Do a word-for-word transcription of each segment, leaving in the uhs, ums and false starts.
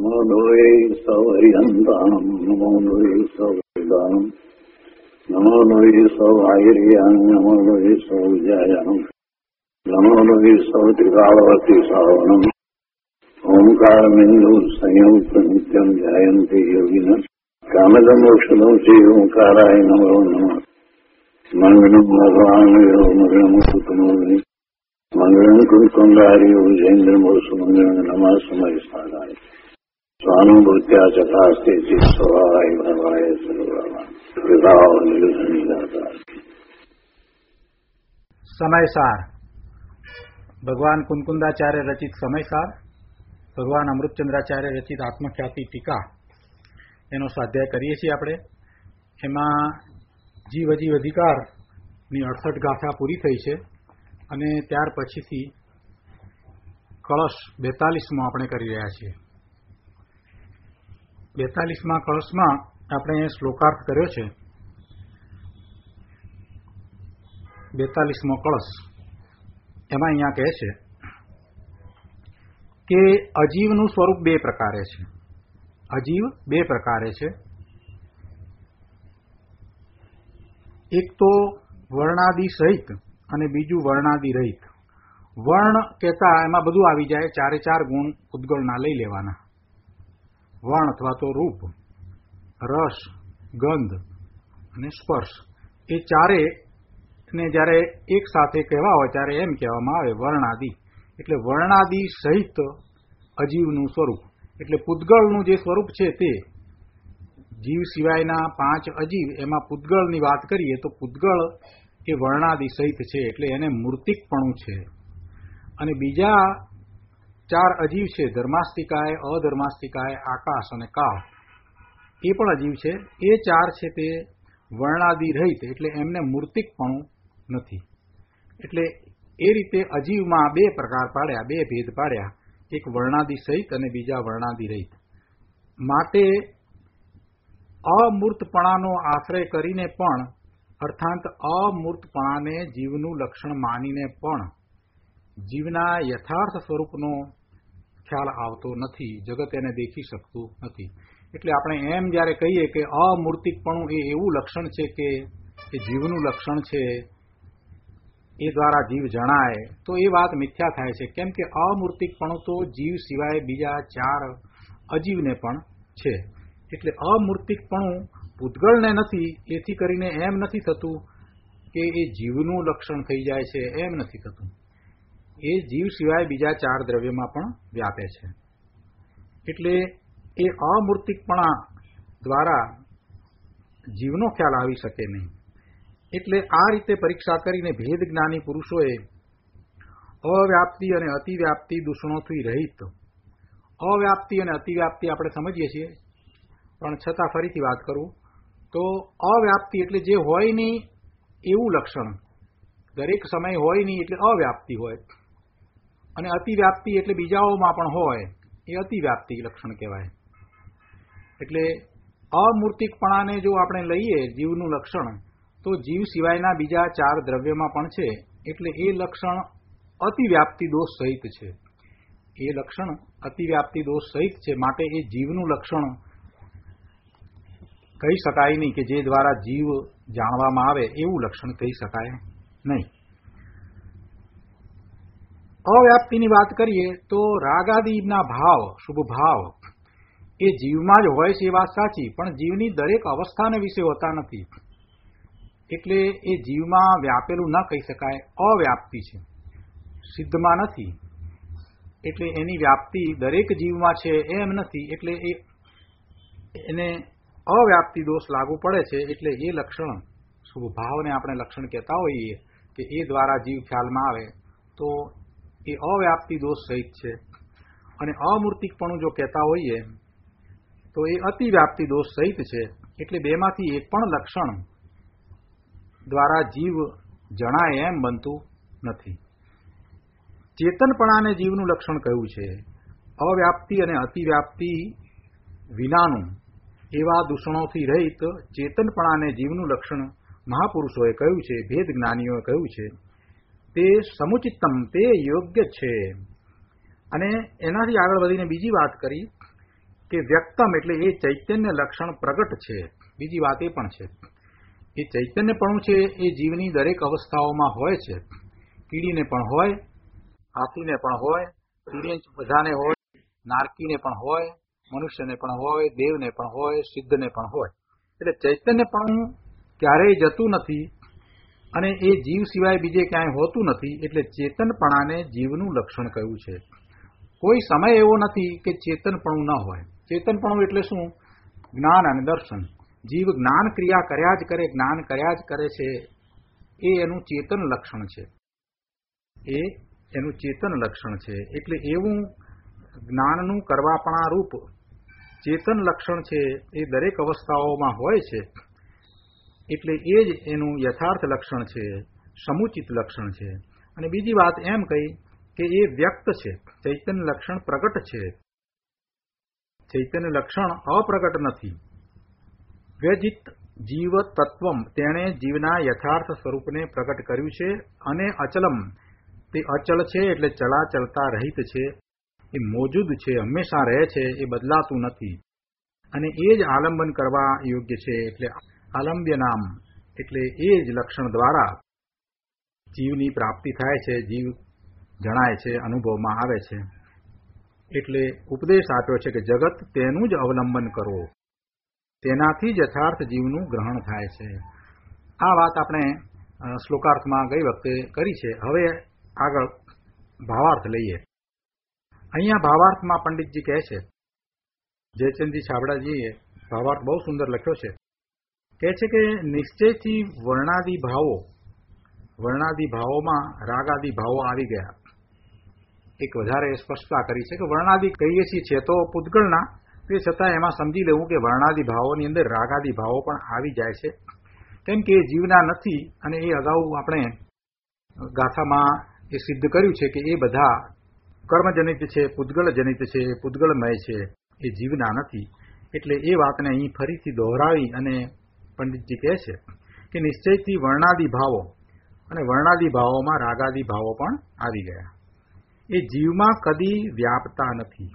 નમો લોહે સૌહરિહંતાનમ નમો લોહે સૌદાનમ નમો લોહે સૌઆયર્યાન નમો લોહે સૌજાયાનમ નમો લોહે સૌત્રિકાળવતી સાવનમ ઓમકાર બિંદુ સંયુક્ત નિત્યમ જાયંતિ યોગિન કામદમોક્ષદમ શ્રી ઓંકારાય નમો નમઃ મંગલમ ભગવાન મંગલમ કુટુંબી મંગલમ કુંકુંડારી વિજેન્દ્રમોષ મંગલમ નમઃ સમય સાધાય સ્વાનુભૂત્યા ચકાસ્તે ચિત્સવાય ભવાય સર્વમાં વિભાવ નિલસનિદાતા. સમયસાર ભગવાન કુંકુંદાચાર્ય રચિત સમયસાર, ભગવાન અમૃતચંદ્રાચાર્ય રચિત આત્મખ્યાતિ ટીકા, એનો સ્વાધ્યાય કરીએ છીએ આપણે. એમાં જીવ અજીવ અધિકારની અડસઠ ગાથા પૂરી થઈ છે અને ત્યાર પછીથી કળશ બેતાલીસમાં આપણે કરી રહ્યા છીએ. બેતાલીસમાં કળશમાં આપણે શ્લોકાર્થ કર્યો છે. બેતાલીસમો કળશ એમાં અહીંયા કહે છે કે અજીવનું સ્વરૂપ બે પ્રકારે છે. અજીવ બે પ્રકારે છે. એક તો વર્ણાદિ સહિત અને બીજું વર્ણાદિ રહિત. વર્ણ કહેતા એમાં બધું આવી જાય, ચારે ચાર ગુણ ઉદ્ગળના લઈ લેવાના. વર્ણ અથવા તો રૂપ, રસ, ગંધ અને સ્પર્શ, એ ચારે ને જ્યારે એક સાથે કહેવા હોય ત્યારે એમ કહેવામાં આવે વર્ણાદિ. એટલે વર્ણાદિ સહિત અજીવનું સ્વરૂપ, એટલે પૂતગળનું જે સ્વરૂપ છે તે જીવ સિવાયના પાંચ અજીવ, એમાં પૂતગળની વાત કરીએ તો પૂતગળ એ વર્ણાદિ સહિત છે, એટલે એને મૂર્તિકપણું છે. અને બીજા ચાર અજીવ છે, ધર્માસ્તિકાય, અધર્માસ્તિકાય, આકાશ અને કાળ, એ પણ અજીવ છે. એ ચાર છે તે વર્ણાદિ રહિત, એટલે એમને મૂર્તિકપણું નથી. એટલે એ રીતે અજીવમાં બે પ્રકાર પાડ્યા, બે ભેદ પાડ્યા, એક વર્ણાદિ સહિત અને બીજા વર્ણાદિ રહિત. માટે અમૂર્તપણાનો આશ્રય કરીને પણ, અર્થાત અમૂર્તપણાને જીવનું લક્ષણ માનીને પણ જીવના યથાર્થ સ્વરૂપનો ખ્યાલ આવતો નથી, જગત એને દેખી શકતું નથી. એટલે આપણે એમ જ્યારે કહીએ કે અમૂર્તિકપણું એ એવું લક્ષણ છે કે એ જીવનું લક્ષણ છે, એ દ્વારા જીવ જણાય, તો એ વાત મિથ્યા થાય છે. કેમ કે અમૂર્તિકપણું તો જીવ સિવાય બીજા ચાર અજીવને પણ છે. એટલે અમૂર્તિકપણું પૂતગળને નથી, એથી કરીને એમ નથી થતું કે એ જીવનું લક્ષણ થઈ જાય છે, એમ નથી થતું. એ જીવ સિવાય બીજા ચાર દ્રવ્યમાં પણ વ્યાપે છે. એટલે એ અમૂર્તિકપણા દ્વારા જીવનો ખ્યાલ આવી શકે નહીં. એટલે આ રીતે પરીક્ષા કરીને ભેદ જ્ઞાની પુરુષોએ અવ્યાપ્તિ અને અતિવ્યાપ્તિ દૂષણોથી રહિત, અવ્યાપ્તિ અને અતિવ્યાપ્તિ આપણે સમજીએ છીએ, પણ છતાં ફરીથી વાત કરું તો અવ્યાપ્તિ એટલે જે હોય નહીં એવું લક્ષણ, દરેક સમય હોય નહીં એટલે અવ્યાપ્તિ હોય, અને અતિવ્યાપ્તિ એટલે બીજાઓમાં પણ હોય, એ અતિવ્યાપ્તિ લક્ષણ કહેવાય. એટલે અમૂર્તિકપણાને જો આપણે લઈએ જીવનું લક્ષણ, તો જીવ સિવાયના બીજા ચાર દ્રવ્યમાં પણ છે, એટલે એ લક્ષણ અતિવ્યાપ્તિ દોષ સહિત છે. એ લક્ષણ અતિવ્યાપ્તિ દોષ સહિત છે. માટે એ જીવનું લક્ષણ કહી શકાય નહીં, કે જે દ્વારા જીવ જાણવામાં આવે એવું લક્ષણ કહી શકાય નહીં. અવ્યાપ્તિની વાત કરીએ તો રાગાદિના ભાવ, શુભ ભાવ એ જીવમાં જ હોય છે, એ વાત સાચી, પણ જીવની દરેક અવસ્થાને વિશે હોતા નથી. એટલે એ જીવમાં વ્યાપેલું ન કહી શકાય, અવ્યાપ્તિ છે, સિદ્ધમાં નથી. એટલે એની વ્યાપ્તિ દરેક જીવમાં છે એમ નથી. એટલે એ એને અવ્યાપ્તિ દોષ લાગુ પડે છે. એટલે એ લક્ષણ, શુભ ભાવને આપણે લક્ષણ કહેતા હોઈએ કે એ દ્વારા જીવ ખ્યાલમાં આવે, તો એ અવ્યાપ્તિ દોષ સહિત છે. અને અમૂર્તિકપણું જો કહેતા હોઈએ તો એ અતિવ્યાપ્તિ દોષ સહિત છે. એટલે બેમાંથી એક પણ લક્ષણ દ્વારા જીવ જણાય એમ બનતું નથી. ચેતનપણાને જીવનું લક્ષણ કહ્યું છે. અવ્યાપ્તિ અને અતિવ્યાપ્તિ વિનાનું એવા દૂષણોથી રહિત ચેતનપણાને જીવનું લક્ષણ મહાપુરુષોએ કહ્યું છે, ભેદ જ્ઞાનીઓએ કહ્યું છે. તે સમુચિતમ, તે યોગ્ય છે. અને એનાથી આગળ વધીને બીજી વાત કરી કે વ્યક્તમ એટલે એ ચૈતન્ય લક્ષણ પ્રગટ છે. બીજી વાત એ પણ છે એ ચૈતન્યપણું છે એ જીવની દરેક અવસ્થાઓમાં હોય છે. કીડીને પણ હોય, હાથીને પણ હોય, તિર્યંચ બધાને હોય, નારકીને પણ હોય, મનુષ્યને પણ હોય, દેવને પણ હોય, સિદ્ધને પણ હોય. એટલે ચૈતન્યપણું ક્યારેય જતું નથી અને એ જીવ સિવાય બીજે ક્યાંય હોતું નથી. એટલે ચેતનપણાને જીવનું લક્ષણ કહ્યું છે. કોઈ સમય એવો નથી કે ચેતનપણું ન હોય. ચેતનપણું એટલે શું? જ્ઞાન અને દર્શન. જીવ જ્ઞાન ક્રિયા કર્યા જ કરે, જ્ઞાન કર્યા જ કરે છે, એ એનું ચેતન લક્ષણ છે. એ એનું ચેતન લક્ષણ છે. એટલે એવું જ્ઞાનનું કરવાપણા રૂપ ચેતન લક્ષણ છે એ દરેક અવસ્થાઓમાં હોય છે. એટલે એ જ એનું યથાર્થ લક્ષણ છે, સમુચિત લક્ષણ છે. અને બીજી વાત એમ કહી કે એ વ્યક્ત છે. ચૈતન્ય લક્ષણ પ્રગટ છે. ચૈતન્ય લક્ષણ અપ્રગટ નથી. વ્યજિત જીવ તત્વમ તેણે જીવના યથાર્થ સ્વરૂપને પ્રગટ કર્યું છે. અને અચલમ તે અચલ છે એટલે ચલાચલતા રહિત છે. એ મોજૂદ છે, હંમેશા રહે છે, એ બદલાતું નથી. અને એ જ આલંબન કરવા યોગ્ય છે. એટલે આલંબ્ય નામ એટલે એ જ લક્ષણ દ્વારા જીવની પ્રાપ્તિ થાય છે, જીવ જણાય છે, અનુભવમાં આવે છે. એટલે ઉપદેશ આપ્યો છે કે જગત તેનું જ અવલંબન કરો, તેનાથી જ યથાર્થ જીવનું ગ્રહણ થાય છે. આ વાત આપણે શ્લોકાર્થમાં ગઈ વખતે કરી છે. હવે આગળ ભાવાર્થ લઈએ. અહીંયા ભાવાર્થમાં પંડિતજી કહે છે, જયચંદજી છાબડાજીએ ભાવાર્થ બહુ સુંદર લખ્યો છે. કહે છે કે નિશ્ચયથી વર્ણાદિ ભાવો વર્ણાદિ ભાવોમાં રાગાદિ ભાવો આવી ગયા. એક વધારે સ્પષ્ટતા કરી છે કે વર્ણાદિ કહીએ છીએ તો પૂતગળના, તે છતાં એમાં સમજી લેવું કે વર્ણાદિ ભાવોની અંદર રાગાદિ ભાવો પણ આવી જાય છે. કેમ કે એ જીવના નથી અને એ અગાઉ આપણે ગાથામાં એ સિદ્ધ કર્યું છે કે એ બધા કર્મજનિત છે, પૂતગળજનિત છે, પૂતગળમય છે, એ જીવના નથી. એટલે એ વાતને અહીં ફરીથી દોહરાવી અને પંડિતજી કહે છે કે નિશ્ચયથી વર્ણાદિ ભાવો અને વર્ણાદિ ભાવોમાં રાગાદિ ભાવો પણ આવી ગયા. એ જીવમાં કદી વ્યાપતા નથી.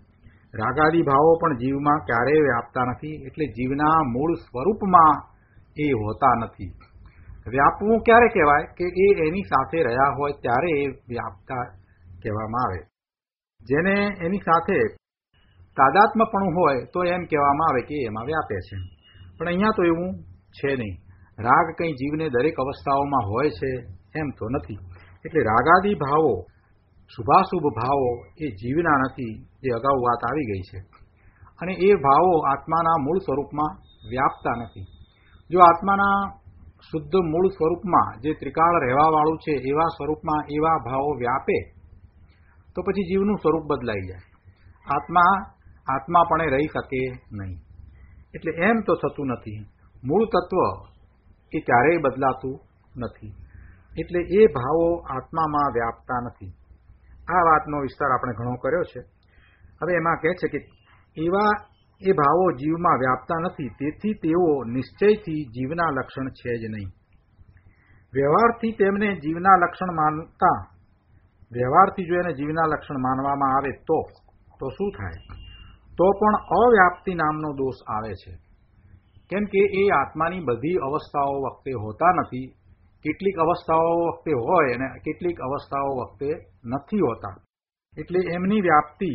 રાગાદિ ભાવો પણ જીવમાં ક્યારેય વ્યાપતા નથી. એટલે જીવના મૂળ સ્વરૂપમાં એ હોતા નથી. વ્યાપવું ક્યારે કહેવાય કે એ એની સાથે રહ્યા હોય ત્યારે એ વ્યાપતા કહેવામાં આવે. જેને એની સાથે તાદાત્મ્યપણું હોય તો એમ કહેવામાં આવે કે એમાં વ્યાપે છે. પણ અહીંયા તો એવું છે નહીં. રાગ કંઈ જીવને દરેક અવસ્થાઓમાં હોય છે એમ તો નથી. એટલે રાગાદિ ભાવો, શુભાશુભ ભાવો એ જીવના નથી, જે અગાઉ વાત આવી ગઈ છે. અને એ ભાવો આત્માના મૂળ સ્વરૂપમાં વ્યાપતા નથી. જો આત્માના શુદ્ધ મૂળ સ્વરૂપમાં જે ત્રિકાળ રહેવાવાળું છે એવા સ્વરૂપમાં એવા ભાવો વ્યાપે તો પછી જીવનું સ્વરૂપ બદલાઈ જાય. આત્મા આત્માપણે રહી શકે નહીં. એટલે એમ તો થતું નથી. મૂળ તત્વ એ ક્યારેય બદલાતું નથી. એટલે એ ભાવો આત્મામાં વ્યાપતા નથી. આ વાતનો વિસ્તાર આપણે ઘણો કર્યો છે. હવે એમાં કહે છે કે એવા એ ભાવો જીવમાં વ્યાપતા નથી, તેથી તેઓ નિશ્ચયથી જીવના લક્ષણ છે જ નહીં. વ્યવહારથી તેમને જીવના લક્ષણ માનતા વ્યવહારથી જો એને જીવના લક્ષણ માનવામાં આવે તો તો શું થાય? તો પણ અવ્યાપ્તિ નામનો દોષ આવે છે. કેમ કે એ આત્માની બધી અવસ્થાઓ વખતે હોતા નથી. કેટલીક અવસ્થાઓ વખતે હોય અને કેટલીક અવસ્થાઓ વખતે નથી હોતા. એટલે એમની વ્યાપ્તિ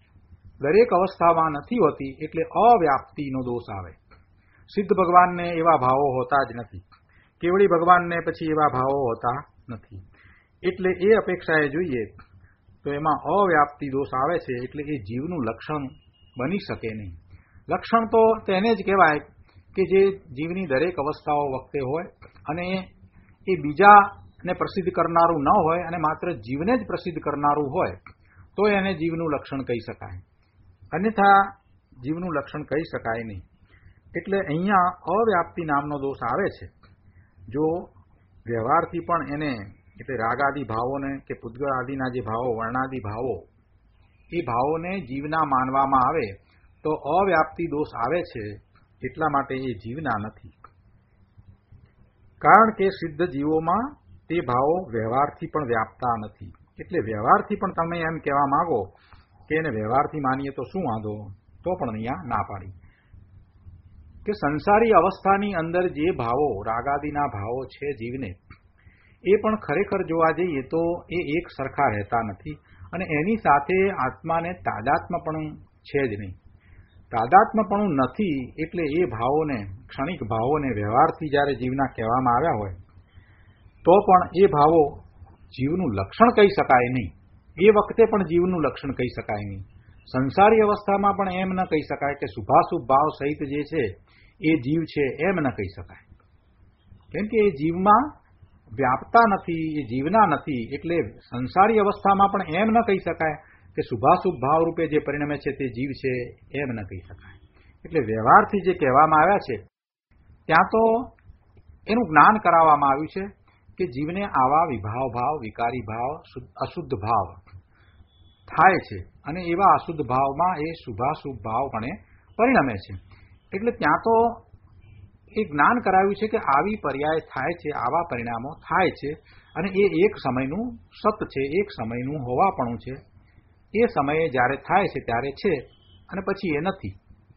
દરેક અવસ્થામાં નથી હોતી. એટલે અવ્યાપ્તિનો દોષ આવે. સિદ્ધ ભગવાનને એવા ભાવો હોતા જ નથી. કેવળી ભગવાનને પછી એવા ભાવો હોતા નથી. એટલે એ અપેક્ષાએ જોઈએ તો એમાં અવ્યાપ્તિ દોષ આવે છે. એટલે એ જીવનું લક્ષણ બની શકે નહીં. લક્ષણ તો તેને જ કહેવાય કે જે જીવની દરેક અવસ્થાઓ વખતે હોય અને એ બીજાને પ્રસિદ્ધ કરનારું ન હોય અને માત્ર જીવને જ પ્રસિદ્ધ કરનારું હોય તો એને જીવનું લક્ષણ કહી શકાય. અન્યથા જીવનું લક્ષણ કહી શકાય નહીં. એટલે અહીંયા અવ્યાપ્તિ નામનો દોષ આવે છે. જો વ્યવહારથી પણ એને એટલે રાગાદિ ભાવોને કે પૂતગળ આદિના જે ભાવો, વર્ણાદિ ભાવો, એ ભાવોને જીવના માનવામાં આવે તો અવ્યાપ્તિ દોષ આવે છે. એટલા માટે એ જીવના નથી. કારણ કે સિદ્ધ જીવોમાં તે ભાવો વ્યવહારથી પણ વ્યાપતા નથી. એટલે વ્યવહારથી પણ તમે એમ કહેવા માંગો કે એને વ્યવહારથી માનીએ તો શું વાંધો, તો તો પણ અહીંયા ના પાડી કે સંસારી અવસ્થાની અંદર જે ભાવો રાગાદિના ભાવો છે જીવને, એ પણ ખરેખર જોવા જઈએ તો એ એક સરખા રહેતા નથી અને એની સાથે આત્માને તાદાત્મ્યપણું છે જ નહીં. તાદાત્મ્યપણું નથી એટલે એ ભાવોને, ક્ષણિક ભાવોને વ્યવહારથી જ્યારે જીવના કહેવામાં આવ્યા હોય તો પણ એ ભાવો જીવનું લક્ષણ કહી શકાય નહીં. એ વખતે પણ જીવનું લક્ષણ કહી શકાય નહીં. સંસારી અવસ્થામાં પણ એમ ન કહી શકાય કે શુભાશુભ ભાવ સહિત જે છે એ જીવ છે, એમ ન કહી શકાય. કેમ કે એ જીવમાં વ્યાપતા નથી, એ જીવના નથી. એટલે સંસારી અવસ્થામાં પણ એમ ન કહી શકાય કે શુભાશુભ ભાવ રૂપે જે પરિણમે છે તે જીવ છે, એમ ન કહી શકાય. એટલે વ્યવહારથી જે કહેવામાં આવ્યા છે ત્યાં તો એનું જ્ઞાન કરાવવામાં આવ્યું છે કે જીવને આવા વિભાવ ભાવ, વિકારી ભાવ, અશુદ્ધ ભાવ થાય છે અને એવા અશુદ્ધ ભાવમાં એ શુભાશુભ ભાવ પણ પરિણમે છે. એટલે ત્યાં તો એ જ્ઞાન કરાવ્યું છે કે આવી પર્યાય થાય છે, આવા પરિણામો થાય છે અને એ એક સમયનું સત છે, એક સમયનું હોવાપણું છે. એ સમયે જ્યારે થાય છે ત્યારે છે અને પછી એ નથી.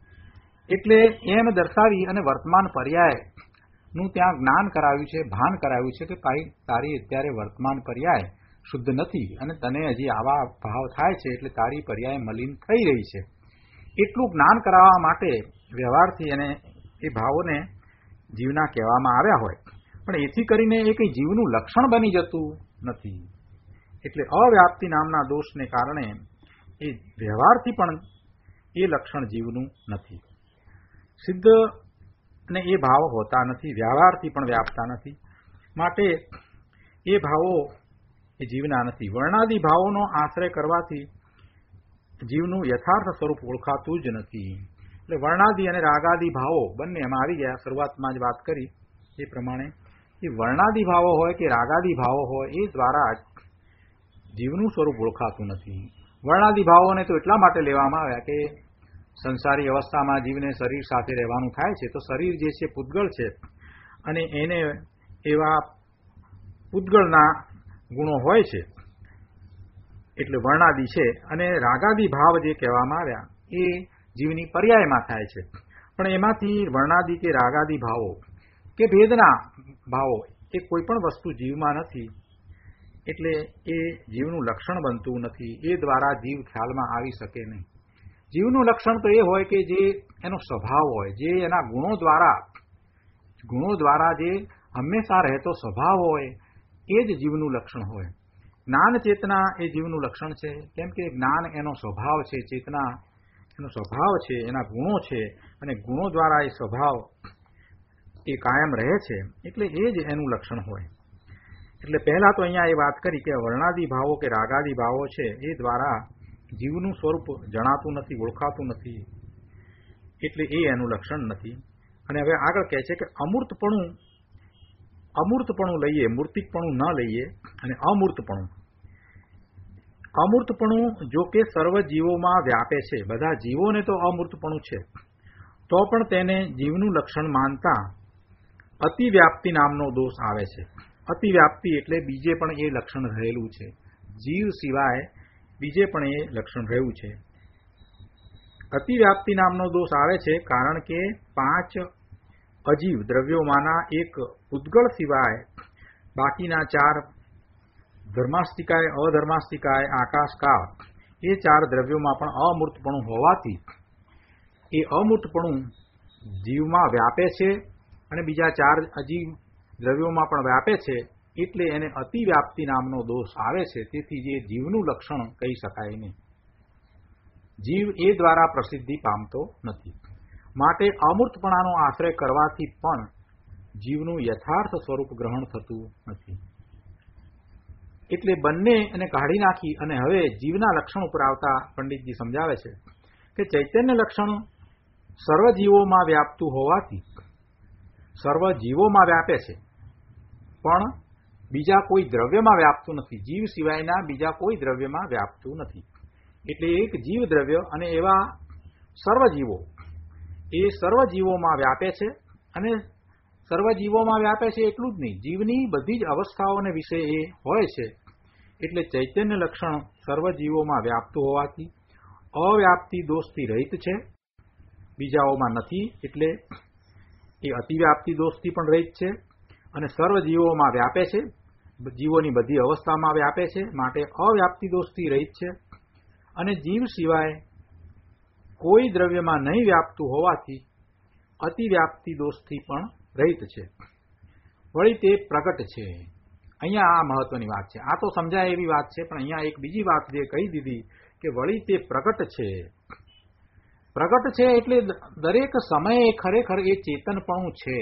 એટલે એમ દર્શાવી અને વર્તમાન પર્યાયનું ત્યાં જ્ઞાન કરાવ્યું છે, ભાન કરાવ્યું છે કે ભાઈ તારી અત્યારે વર્તમાન પર્યાય શુદ્ધ નથી અને તને હજી આવા ભાવ થાય છે એટલે તારી પર્યાય મલિન થઈ રહી છે. એટલું જ્ઞાન કરાવવા માટે વ્યવહારથી અને એ ભાવોને જીવના કહેવામાં આવ્યા હોય, પણ એથી કરીને એ કંઈ જીવનું લક્ષણ બની જતું નથી. એટલે અવ્યાપ્તિ નામના દોષને કારણે એ વ્યવહારથી પણ એ લક્ષણ જીવનું નથી. સિદ્ધ અને એ ભાવ હોતા નથી, વ્યવહારથી પણ વ્યાપતા નથી. માટે એ ભાવો એ જીવના નથી. વર્ણાદિ ભાવોનો આશ્રય કરવાથી જીવનું યથાર્થ સ્વરૂપ ઓળખાતું જ નથી. એટલે વર્ણાદિ અને રાગાદિ ભાવો બંને એમાં આવી ગયા. શરૂઆતમાં જ વાત કરી એ પ્રમાણે એ વર્ણાદિ ભાવો હોય કે રાગાદિ ભાવો હોય એ દ્વારા જીવનું સ્વરૂપ ઓળખાતું નથી. વર્ણાદિ ભાવોને તો એટલા માટે લેવામાં આવ્યા કે સંસારી અવસ્થામાં જીવને શરીર સાથે રહેવાનું થાય છે, તો શરીર જે છે પૂતગળ છે અને એને એવા પૂતગળના ગુણો હોય છે એટલે વર્ણાદિ છે. અને રાગાદિ ભાવ જે કહેવામાં આવ્યા એ જીવની પર્યાયમાં થાય છે. પણ એમાંથી વર્ણાદિ કે રાગાદિ ભાવો કે ભેદના ભાવો એ કોઈ પણ વસ્તુ જીવમાં નથી એટલે એ જીવનું લક્ષણ બનતું નથી. એ દ્વારા જીવ ખ્યાલમાં આવી શકે નહીં. જીવનું લક્ષણ તો એ હોય કે જે એનો સ્વભાવ હોય, જે એના ગુણો દ્વારા ગુણો દ્વારા જે હંમેશા રહેતો સ્વભાવ હોય એ જ જીવનું લક્ષણ હોય. જ્ઞાન ચેતના એ જીવનું લક્ષણ છે. કેમ કે જ્ઞાન એનો સ્વભાવ છે, ચેતના એનો સ્વભાવ છે, એના ગુણો છે અને ગુણો દ્વારા એ સ્વભાવ એ કાયમ રહે છે એટલે એ જ એનું લક્ષણ હોય. એટલે પહેલા તો અહીંયા એ વાત કરી કે વર્ણાદિ ભાવો કે રાગાદિ ભાવો છે એ દ્વારા જીવનું સ્વરૂપ જણાતું નથી, ઓળખાતું નથી એટલે એ એનું લક્ષણ નથી. અને હવે આગળ કહે છે કે અમૂર્તપણું અમૂર્તપણું લઈએ, મૂર્તિકપણું ન લઈએ. અને અમૂર્તપણું અમૂર્તપણું જો કે સર્વ જીવોમાં વ્યાપે છે, બધા જીવોને તો અમૂર્તપણું છે, તો પણ તેને જીવનું લક્ષણ માનતા અતિવ્યાપ્તિ નામનો દોષ આવે છે. અતિવ્યાપ્તિ એટલે બીજે પણ એ લક્ષણ રહેલું છે, જીવ સિવાય બીજે પણ એ લક્ષણ રહ્યું છે. અતિવ્યાપ્તિ નામનો દોષ આવે છે કારણ કે પાંચ અજીવ દ્રવ્યોમાંના એક ઉદ્ગળ સિવાય બાકીના ચાર ધર્માસ્તિકાય, અધર્માસ્તિકાય, આકાશ, કાળ એ ચાર દ્રવ્યોમાં પણ અમૂર્તપણું હોવાથી એ અમૂર્તપણું જીવમાં વ્યાપે છે અને બીજા ચાર અજીવ દ્રવ્યોમાં પણ વ્યાપે છે એટલે એને અતિવ્યાપ્તિ નામનો દોષ આવે છે. તેથી જે જીવનું લક્ષણ કહી શકાય નહીં. જીવ એ દ્વારા પ્રસિદ્ધિ પામતો નથી. માટે અમૂર્તપણાનો આશ્રય કરવાથી પણ જીવનું યથાર્થ સ્વરૂપ ગ્રહણ થતું નથી. એટલે બંને એને કાઢી નાખી અને હવે જીવના લક્ષણ ઉપર આવતા પંડિતજી સમજાવે છે કે ચૈતન્ય લક્ષણ સર્વ જીવોમાં વ્યાપતું હોવાથી સર્વ જીવોમાં વ્યાપે છે પણ બીજા કોઈ દ્રવ્યમાં વ્યાપતું નથી. જીવ સિવાયના બીજા કોઈ દ્રવ્યમાં વ્યાપતું નથી. એટલે એક જીવ દ્રવ્ય અને એવા સર્વ જીવો એ સર્વ જીવોમાં વ્યાપે છે. અને સર્વ જીવોમાં વ્યાપે છે એટલું જ નહીં, જીવની બધી જ અવસ્થાઓને વિશે એ હોય છે. એટલે ચૈતન્ય લક્ષણ સર્વ જીવોમાં વ્યાપતું હોવાથી અવ્યાપ્તિ દોષથી રહિત છે બીજાઓમાં નથી, એટલે એ અતિવ્યાપ્તિ દોષથી પણ રહિત છે અને સર્વ જીવોમાં વ્યાપે છે, જીવોની બધી અવસ્થામાં વ્યાપે છે, માટે અવ્યાપ્તિ દોષથી રહિત છે. અને જીવ સિવાય કોઈ દ્રવ્યમાં નહીં વ્યાપતું હોવાથી અતિવ્યાપ્તિ દોષથી પણ રહિત છે. વળી તે પ્રગટ છે. અહીંયા આ મહત્વની વાત છે. આ તો સમજાય એવી વાત છે, પણ અહીંયા એક બીજી વાત જે કહી દીધી કે વળી તે પ્રગટ છે. પ્રગટ છે એટલે દરેક સમયે ખરેખર એ ચેતનપણું છે,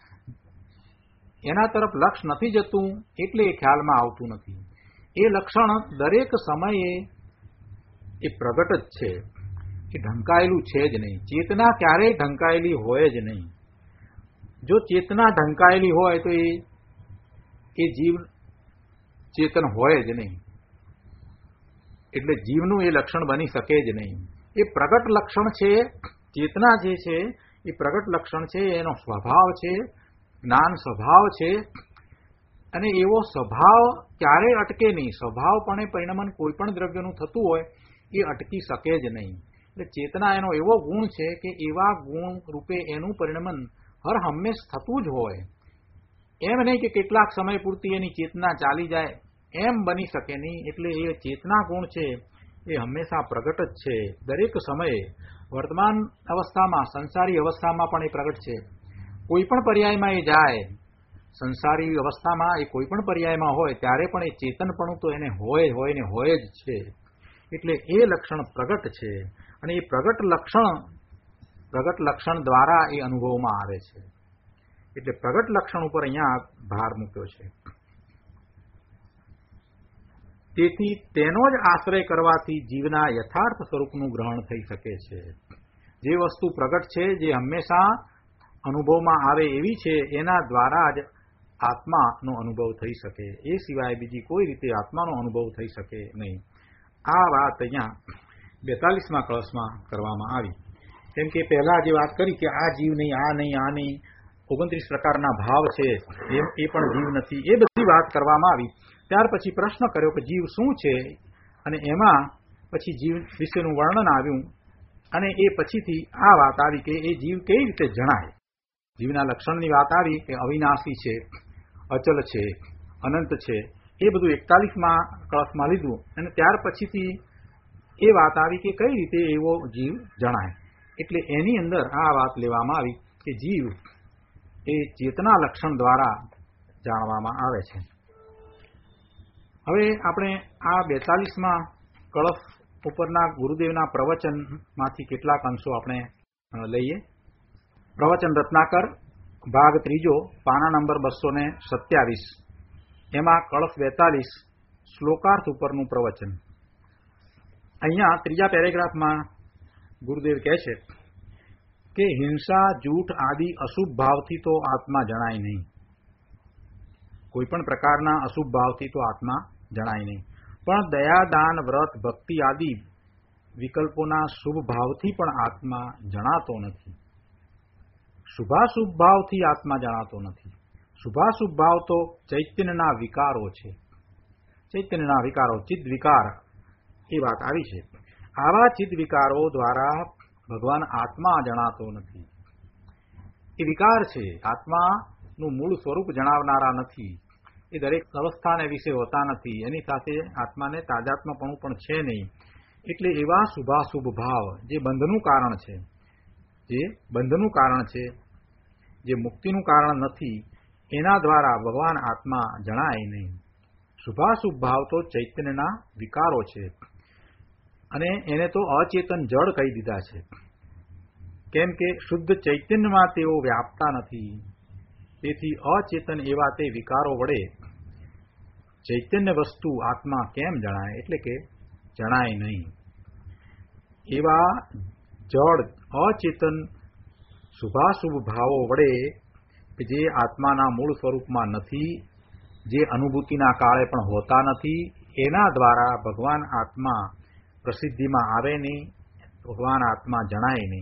એના તરફ લક્ષ નથી જતું, એટલે એ ખ્યાલમાં આવતું નથી. એ લક્ષણ દરેક સમયે એ પ્રગટ જ છે, એ ઢંકાયેલું છે જ નહીં. ચેતના ક્યારેય ઢંકાયેલી હોય જ નહીં. જો ચેતના ઢંકાયેલી હોય તો એ એ જીવ ચેતન હોય જ નહીં, એટલે જીવનું એ લક્ષણ બની શકે જ નહીં. એ પ્રગટ લક્ષણ છે. ચેતના જે છે એ પ્રગટ લક્ષણ છે, એનો સ્વભાવ છે, જ્ઞાન સ્વભાવ છે, અને એવો સ્વભાવ ક્યારેય અટકે નહીં. સ્વભાવપણે પરિણમન કોઈ પણ દ્રવ્યનું થતું હોય એ અટકી શકે જ નહીં. એટલે ચેતના એનો એવો ગુણ છે કે એવા ગુણ રૂપે એનું પરિણમન હર હંમેશ થતું જ હોય. એમ નહીં કે કેટલાક સમય પૂરતી એની ચેતના ચાલી જાય, એમ બની શકે નહીં. એટલે એ ચેતના ગુણ છે એ હંમેશા પ્રગટ જ છે. દરેક સમયે વર્તમાન અવસ્થામાં, સંસારી અવસ્થામાં પણ એ પ્રગટ છે. કોઈ પણ પર્યાયમાં એ જાય, સંસારી અવસ્થામાં એ કોઈ પણ પર્યાયમાં હોય ત્યારે પણ એ ચેતનપણું તો એને હોય હોય ને હોય જ છે. એટલે એ લક્ષણ પ્રગટ છે અને એ પ્રગટ લક્ષણ પ્રગટ લક્ષણ દ્વારા એ અનુભવમાં આવે છે. એટલે પ્રગટ લક્ષણ ઉપર અહીંયા ભાર મૂક્યો છે. તેથી તેનો જ આશ્રય કરવાથી જીવના યથાર્થ સ્વરૂપનું ગ્રહણ થઈ શકે છે. જે વસ્તુ પ્રગટ છે, જે હંમેશા અનુભવમાં આવે એવી છે, એના દ્વારા જ આત્માનો અનુભવ થઈ શકે. એ સિવાય બીજી કોઈ રીતે આત્માનો અનુભવ થઈ શકે નહીં. આ વાત અહીંયા બેતાલીસમાં કળશમાં કરવામાં આવી. કેમ કે પહેલા જે વાત કરી કે આ જીવ નહીં, આ નહીં, આ નહીં, ઓગણત્રીસ પ્રકારના ભાવ છે, એ પણ જીવ નથી, એ બધી વાત કરવામાં આવી. ત્યાર પછી પ્રશ્ન કર્યો કે જીવ શું છે, અને એમાં પછી જીવ વિશેનું વર્ણન આવ્યું. અને એ પછીથી આ વાત આવી કે એ જીવ કેવી રીતે જણાય. જીવના લક્ષણની વાત આવી કે અવિનાશી છે, અચલ છે, અનંત છે. એ બધું એકતાલીસમાં કળશમાં લીધું. અને ત્યાર પછીથી એ વાત આવી કે કઈ રીતે એવો જીવ જણાય. એટલે એની અંદર આ વાત લેવામાં આવી કે જીવ એ ચેતના લક્ષણ દ્વારા જાણવામાં આવે છે. હવે આપણે આ બેતાલીસમાં કળશ ઉપરના ગુરુદેવના પ્રવચનમાંથી કેટલાક અંશો આપણે લઈએ. પ્રવચન રત્નાકર ભાગ ત્રીજો, પાના નંબર બસો ને સત્યાવીસ, એમાં કળશ બેતાલીસ શ્લોકાર્થ ઉપરનું પ્રવચન. અહીંયા ત્રીજા પેરેગ્રાફમાં ગુરુદેવ કહે છે કે હિંસા, જૂઠ આદિ અશુભ ભાવથી તો આત્મા જણાય નહીં. કોઈ પણ પ્રકારના અશુભ ભાવથી તો આત્મા જણાય નહીં. પણ દયા, દાન, વ્રત, ભક્તિ આદિ વિકલ્પોના શુભ ભાવથી પણ આત્મા જણાતો નથી. શુભાશુભ ભાવથી આત્મા જણાતો નથી. શુભાશુભ ભાવ તો ચૈતન્યના વિકારો છે. ચૈતન્યના વિકારો, ચિત્ત વિકાર, એ વાત આવી છે. આવા ચિત્ત વિકારો દ્વારા ભગવાન આત્મા જણાતો નથી. એ વિકાર છે, આત્માનું મૂળ સ્વરૂપ જણાવનારા નથી. એ દરેક અવસ્થાને વિશે હોતા નથી. એની સાથે આત્માને તાદાત્મ્યપણું પણ છે નહીં. એટલે એવા શુભાશુભ ભાવ જે બંધનું કારણ છે, જે બંધનું કારણ છે, જે મુક્તિનું કારણ નથી, એના દ્વારા ભગવાન આત્મા જણાય નહીં. શુભાશુભ ભાવ તો ચૈતન્યના વિકારો છે, અને એને તો અચેતન જડ કહી દીધા છે. કેમ કે શુદ્ધ ચૈતન્યમાં તેઓ વ્યાપતા નથી. તેથી અચેતન એવા તે વિકારો વડે ચૈતન્ય વસ્તુ આત્મા કેમ જણાય, એટલે કે જણાય નહીં. એવા જડ અચેતન શુભાશુભ ભાવો વડે કે જે આત્માના મૂળ સ્વરૂપમાં નથી, જે અનુભૂતિના કાળે પણ હોતા નથી, એના દ્વારા ભગવાન આત્મા પ્રસિદ્ધિમાં આવે નહીં, ભગવાન આત્મા જણાય નહીં.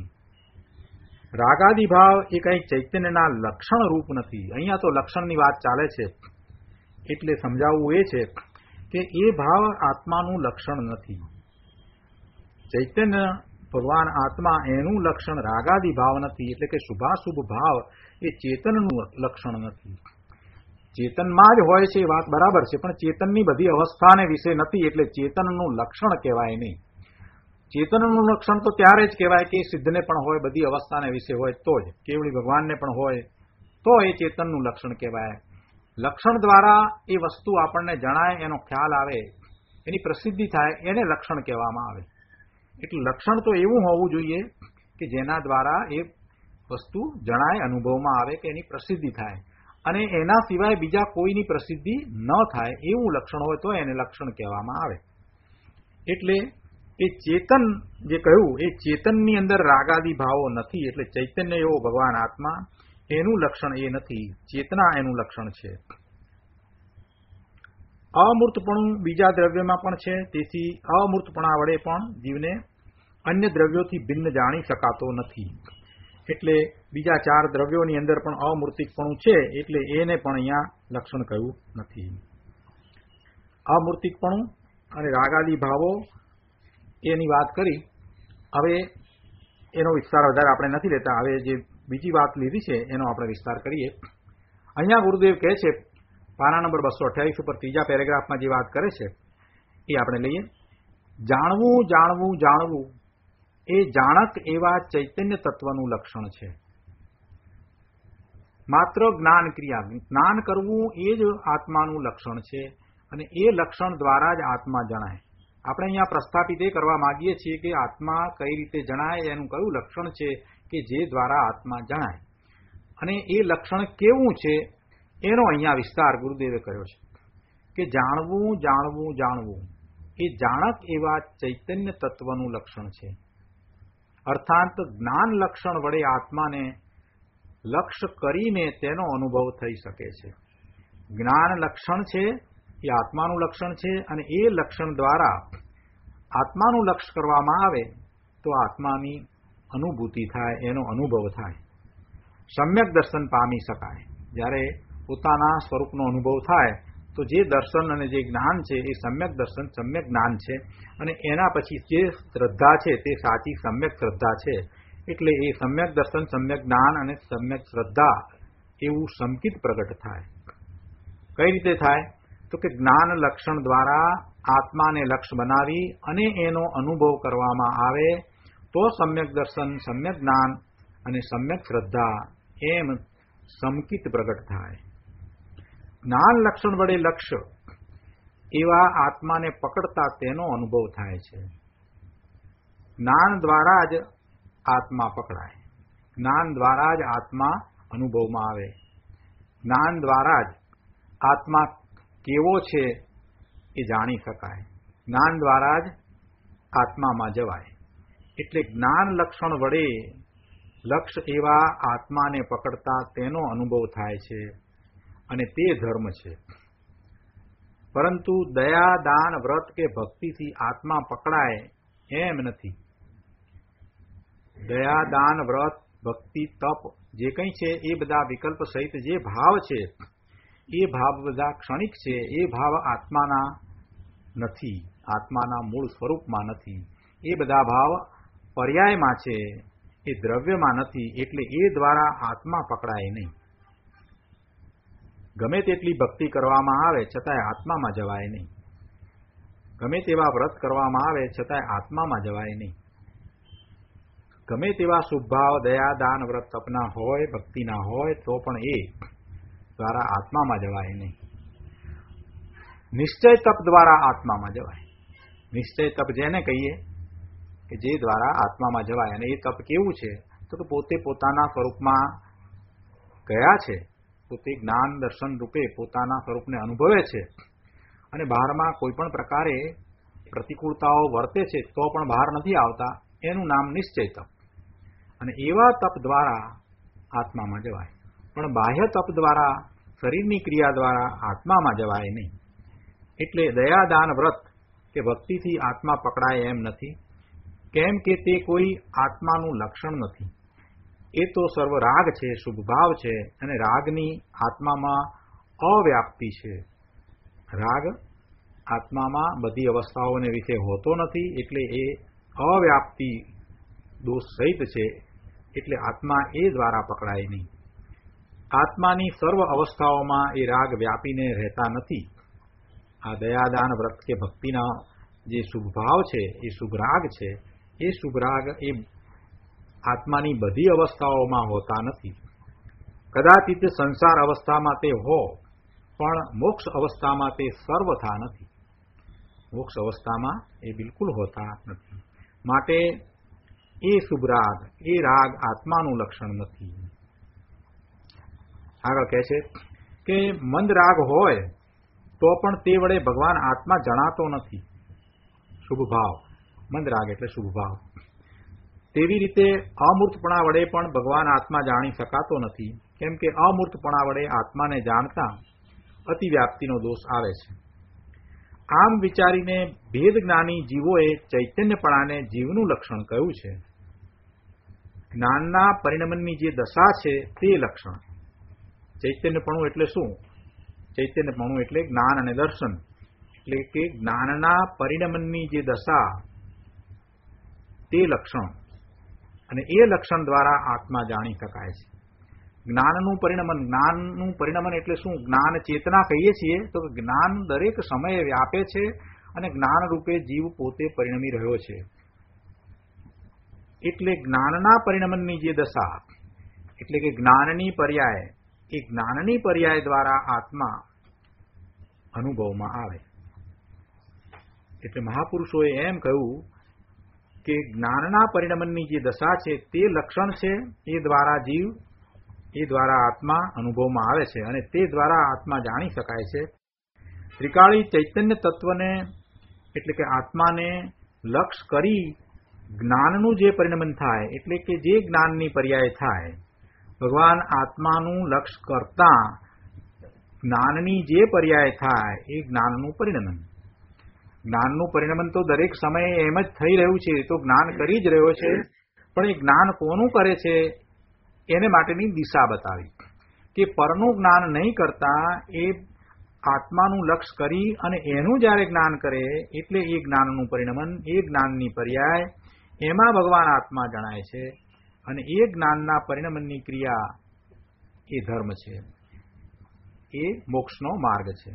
રાગાદિ ભાવ એ કંઈ ચૈતન્યના લક્ષણ રૂપ નથી. અહીંયા તો લક્ષણની વાત ચાલે છે, એટલે સમજાવવું એ છે કે એ ભાવ આત્માનું લક્ષણ નથી. ચૈતન્ય ભગવાન આત્મા એનું લક્ષણ રાગાદી ભાવ નથી, એટલે કે શુભાશુભ ભાવ એ ચેતનનું લક્ષણ નથી. ચેતનમાં જ હોય છે એ વાત બરાબર છે, પણ ચેતનની બધી અવસ્થાને વિશે નથી, એટલે ચેતનનું લક્ષણ કહેવાય નહીં. ચેતનનું લક્ષણ તો ત્યારે જ કહેવાય કે સિદ્ધને પણ હોય, બધી અવસ્થાને વિશે હોય તો જ, કેવળી ભગવાનને પણ હોય તો એ ચેતનનું લક્ષણ કહેવાય. લક્ષણ દ્વારા એ વસ્તુ આપણને જણાય, એનો ખ્યાલ આવે, એની પ્રસિદ્ધિ થાય, એને લક્ષણ કહેવામાં આવે. એટલે લક્ષણ તો એવું હોવું જોઈએ કે જેના દ્વારા એ વસ્તુ જણાય, અનુભવમાં આવે, કે એની પ્રસિદ્ધિ થાય, અને એના સિવાય બીજા કોઈની પ્રસિદ્ધિ ન થાય એવું લક્ષણ હોય તો એને લક્ષણ કહેવામાં આવે. એટલે એ ચેતન જે કહ્યું એ ચેતનની અંદર રાગાદી ભાવો નથી, એટલે ચૈતન્ય એવો ભગવાન આત્મા એનું લક્ષણ એ નથી, ચેતના એનું લક્ષણ છે. અમૂર્તપણું બીજા દ્રવ્યમાં પણ છે, તેથી અમૂર્તપણા વડે પણ જીવને અન્ય દ્રવ્યોથી ભિન્ન જાણી શકાતો નથી. એટલે બીજા ચાર દ્રવ્યોની અંદર પણ અમૂર્તિકપણું છે, એટલે એને પણ અહીંયા લક્ષણ કહ્યું નથી. અમૂર્તિકપણું અને રાગાદી ભાવો એની વાત કરી. હવે એનો વિસ્તાર વધારે આપણે નથી લેતા. હવે જે બીજી વાત લીધી છે એનો આપણે વિસ્તાર કરીએ. અહીંયા ગુરુદેવ કહે છે, પાના નંબર બસો અઠ્યાવીસ ઉપર ત્રીજા પેરેગ્રાફમાં જે વાત કરે છે એ આપણે લઈએ. જાણવું જાણવું જાણવું એ જાણક એવા ચૈતન્ય તત્વનું લક્ષણ છે. માત્ર જ્ઞાન ક્રિયા, જ્ઞાન કરવું એ જ આત્માનું લક્ષણ છે, અને એ લક્ષણ દ્વારા જ આત્મા જણાય. આપણે અહીંયા પ્રસ્થાપિત એ કરવા માંગીએ છીએ કે આત્મા કઈ રીતે જણાય, એનું કયું લક્ષણ છે કે જે દ્વારા આત્મા જણાય, અને એ લક્ષણ કેવું છે એનો અહીંયા વિસ્તાર ગુરુદેવે કર્યો છે કે જાણવું જાણવું જાણવું એ જાણક એવા ચૈતન્ય તત્વનું લક્ષણ છે. અર્થાત જ્ઞાન લક્ષણ વડે આત્માને લક્ષ્ય કરીને તેનો અનુભવ થઈ શકે છે. જ્ઞાન લક્ષણ છે એ આત્માનું લક્ષણ છે, અને એ લક્ષણ દ્વારા આત્માનું લક્ષ્ય કરવામાં આવે તો આત્માની અનુભૂતિ થાય, એનો અનુભવ થાય, સમ્યક દર્શન પામી શકાય. જ્યારે પોતાના સ્વરૂપનો અનુભવ થાય તો જે દર્શન અને જે જ્ઞાન છે એ સમ્યક દર્શન, સમ્યક જ્ઞાન છે, અને એના પછી જે શ્રદ્ધા છે તે સાચી સમ્યક શ્રદ્ધા છે. એટલે એ સમ્યક દર્શન, સમ્યક જ્ઞાન અને સમ્યક શ્રદ્ધા એવું સંકિત પ્રગટ થાય. કઈ રીતે થાય? તો કે જ્ઞાન લક્ષણ દ્વારા આત્માને લક્ષ્ય બનાવી અને એનો અનુભવ કરવામાં આવે તો સમ્યક દર્શન, સમ્યક જ્ઞાન અને સમ્યક શ્રદ્ધા એમ સંકિત પ્રગટ થાય. જ્ઞાન લક્ષણ વડે લક્ષ્ય એવા આત્માને પકડતા તેનો અનુભવ થાય છે. જ્ઞાન દ્વારા જ આત્મા પકડાય, જ્ઞાન દ્વારા જ આત્મા અનુભવમાં આવે, જ્ઞાન દ્વારા જ આત્મા કેવો છે એ જાણી શકાય, જ્ઞાન દ્વારા જ આત્મામાં જવાય. એટલે જ્ઞાન લક્ષણ વડે લક્ષ્ય એવા આત્માને પકડતા તેનો અનુભવ થાય છે, અને તે ધર્મ છે. પરંતુ દયા, દાન, વ્રત કે ભક્તિથી આત્મા પકડાય એમ નથી. દયા, દાન, વ્રત, ભક્તિ, તપ જે કંઈ છે એ બધા વિકલ્પ સહિત જે ભાવ છે એ ભાવ બધા ક્ષણિક છે. એ ભાવ આત્માના નથી, આત્માના મૂળ સ્વરૂપમાં નથી. એ બધા ભાવ પર્યાયમાં છે, એ દ્રવ્યમાં નથી. એટલે એ દ્વારા આત્મા પકડાય નહીં. ગમે તેટલી ભક્તિ કરવામાં આવે છતાંય આત્મામાં જવાય નહીં, ગમે તેવા વ્રત કરવામાં આવે છતાંય આત્મામાં જવાય નહીં, ગમે તેવા શુભભાવ, દયા, દાન, વ્રત, તપના હોય, ભક્તિના હોય તો પણ એ દ્વારા આત્મામાં જવાય નહીં. નિશ્ચય તપ દ્વારા આત્મામાં જવાય. નિશ્ચય તપ જેને કહીએ કે જે દ્વારા આત્મામાં જવાય. અને એ તપ કેવું છે? તો કે પોતે પોતાના સ્વરૂપમાં ગયા છે, પોતે જ્ઞાન દર્શન રૂપે પોતાના સ્વરૂપને અનુભવે છે, અને બહારમાં કોઈ પણ પ્રકારે પ્રતિકૂળતાઓ વર્તે છે તો પણ બહાર નથી આવતા. એનું નામ નિશ્ચય તપ. અને એવા તપ દ્વારા આત્મામાં જવાય. પણ બાહ્ય તપ દ્વારા, શરીરની ક્રિયા દ્વારા આત્મામાં જવાય નહીં. એટલે દયા, દાન, વ્રત કે ભક્તિથી આત્મા પકડાય એમ નથી. કેમ કે તે કોઈ આત્માનું લક્ષણ નથી. એ તો સર્વ રાગ છે, શુભ ભાવ છે, અને રાગની આત્મામાં અવ્યાપ્તિ છે. રાગ આત્મામાં બધી અવસ્થાઓને વિશે હોતો નથી, એટલે એ અવ્યાપ્તિ દોષ સહિત છે, એટલે આત્મા એ દ્વારા પકડાય નહીં. આત્માની સર્વ અવસ્થાઓમાં એ રાગ વ્યાપીને રહેતા નથી. આ દયાદાન વ્રત કે ભક્તિના જે શુભ ભાવ છે, એ શુભ રાગ છે, એ શુભ રાગ એ આત્માની બધી અવસ્થાઓમાં હોતા નથી. કદાચિત સંસાર અવસ્થામાં તે હો, પણ મોક્ષ અવસ્થામાં તે સર્વથા નથી. મોક્ષ અવસ્થામાં એ બિલકુલ હોતા નથી. માટે એ શુભ રાગ, એ રાગ આત્માનું લક્ષણ નથી. આગળ કહે છે કે મંદ રાગ હોય તો પણ તે વડે ભગવાન આત્મા જણાતો નથી. શુભ ભાવ, મંદ રાગ એટલે શુભ ભાવ. તેવી રીતે અમૂર્તપણા વડે પણ ભગવાન આત્મા જાણી શકાતો નથી, કેમ કે અમૂર્તપણા વડે આત્માને જાણતા અતિવ્યાપ્તિનો દોષ આવે છે. આમ વિચારીને ભેદ જ્ઞાની જીવોએ ચૈતન્યપણાને જીવનું લક્ષણ કહ્યું છે. જ્ઞાનના પરિણમનની જે દશા છે તે લક્ષણ. ચૈતન્યપણું એટલે શું? ચૈતન્યપણું એટલે જ્ઞાન અને દર્શન, એટલે કે જ્ઞાનના પરિણમનની જે દશા તે લક્ષણ, અને એ લક્ષણ દ્વારા આત્મા જાણી શકાય છે. જ્ઞાનનું પરિણમન, જ્ઞાનનું પરિણમન એટલે શું? જ્ઞાન ચેતના કહીએ છીએ તો જ્ઞાન દરેક સમયે વ્યાપે છે અને જ્ઞાન રૂપે જીવ પોતે પરિણમી રહ્યો છે. એટલે જ્ઞાનના પરિણમનની જે દશા, એટલે કે જ્ઞાનની પર્યાય, એ જ્ઞાનની પર્યાય દ્વારા આત્મા અનુભવમાં આવે. એટલે મહાપુરુષોએ એમ કહ્યું કે જ્ઞાનના પરિણમનની જે દશા છે તે લક્ષણ છે, એ દ્વારા જીવ, એ દ્વારા આત્મા અનુભવમાં આવે છે અને તે દ્વારા આત્મા જાણી શકાય છે. ત્રિકાળી ચૈતન્ય તત્વને એટલે કે આત્માને લક્ષ કરી જ્ઞાનનું જે પરિણમન થાય, એટલે કે જે જ્ઞાનની પર્યાય થાય, ભગવાન આત્માનું લક્ષ કરતા જ્ઞાનની જે પર્યાય થાય એ જ્ઞાનનું પરિણમન. જ્ઞાનનું પરિણમન તો દરેક સમયે એમ જ થઈ રહ્યું છે, તો જ્ઞાન કરી જ રહ્યો છે, પણ એ જ્ઞાન કોનું કરે છે એને માટેની દિશા બતાવી કે પરનું જ્ઞાન નહીં કરતા એ આત્માનું લક્ષ કરી અને એનું જ્યારે જ્ઞાન કરે એટલે એ જ્ઞાનનું પરિણમન, એ જ્ઞાનની પર્યાય, એમાં ભગવાન આત્મા જણાય છે અને એ જ્ઞાનના પરિણમનની ક્રિયા એ ધર્મ છે, એ મોક્ષનો માર્ગ છે.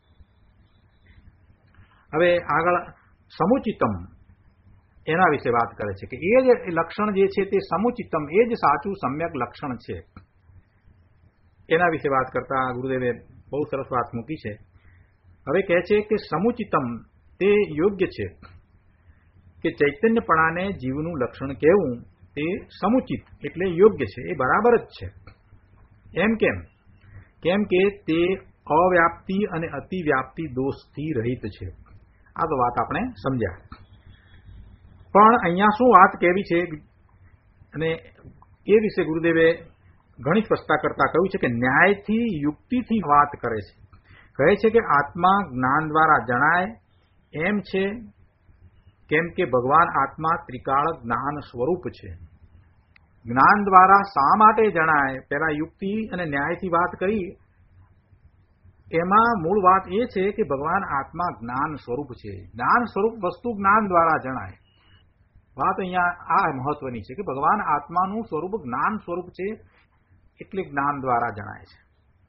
હવે આગળ સમુચિતમ એના વિશે વાત કરે છે કે એ જ લક્ષણ જે છે તે સમુચિતમ, એ જ સાચું સમ્યક લક્ષણ છે. એના વિશે વાત કરતા ગુરુદેવે બહુ સરસ વાત મૂકી છે. હવે કહે છે કે સમુચિતમ તે યોગ્ય છે, કે ચૈતન્યપણાને જીવનું લક્ષણ કહેવું તે સમુચિત એટલે યોગ્ય છે, એ બરાબર જ છે. એમ કેમ? કેમ કે તે અવ્યાપ્તિ અને અતિવ્યાપ્તિ દોષથી રહિત છે. આ તો વાત આપણે સમજ્યા. પણ અહીંયા શું વાત કહેવી છે અને એ વિશે ગુરુદેવે ઘણી સ્પષ્ટતા કરતા કહ્યું છે કે ન્યાયથી, યુક્તિથી વાત કરે છે. કહે છે કે આત્મા જ્ઞાન દ્વારા જણાય એમ છે, કેમ કે ભગવાન આત્મા ત્રિકાળ જ્ઞાન સ્વરૂપ છે. જ્ઞાન દ્વારા શા માટે જણાય? પહેલા યુક્તિ અને ન્યાયથી વાત કરી, એમાં મૂળ વાત એ છે કે ભગવાન આત્મા જ્ઞાન સ્વરૂપ છે. જ્ઞાન સ્વરૂપ વસ્તુ જ્ઞાન દ્વારા જણાય. વાત અહીંયા આ મહત્વની છે કે ભગવાન આત્માનું સ્વરૂપ જ્ઞાન સ્વરૂપ છે, એટલે જ્ઞાન દ્વારા જણાય છે.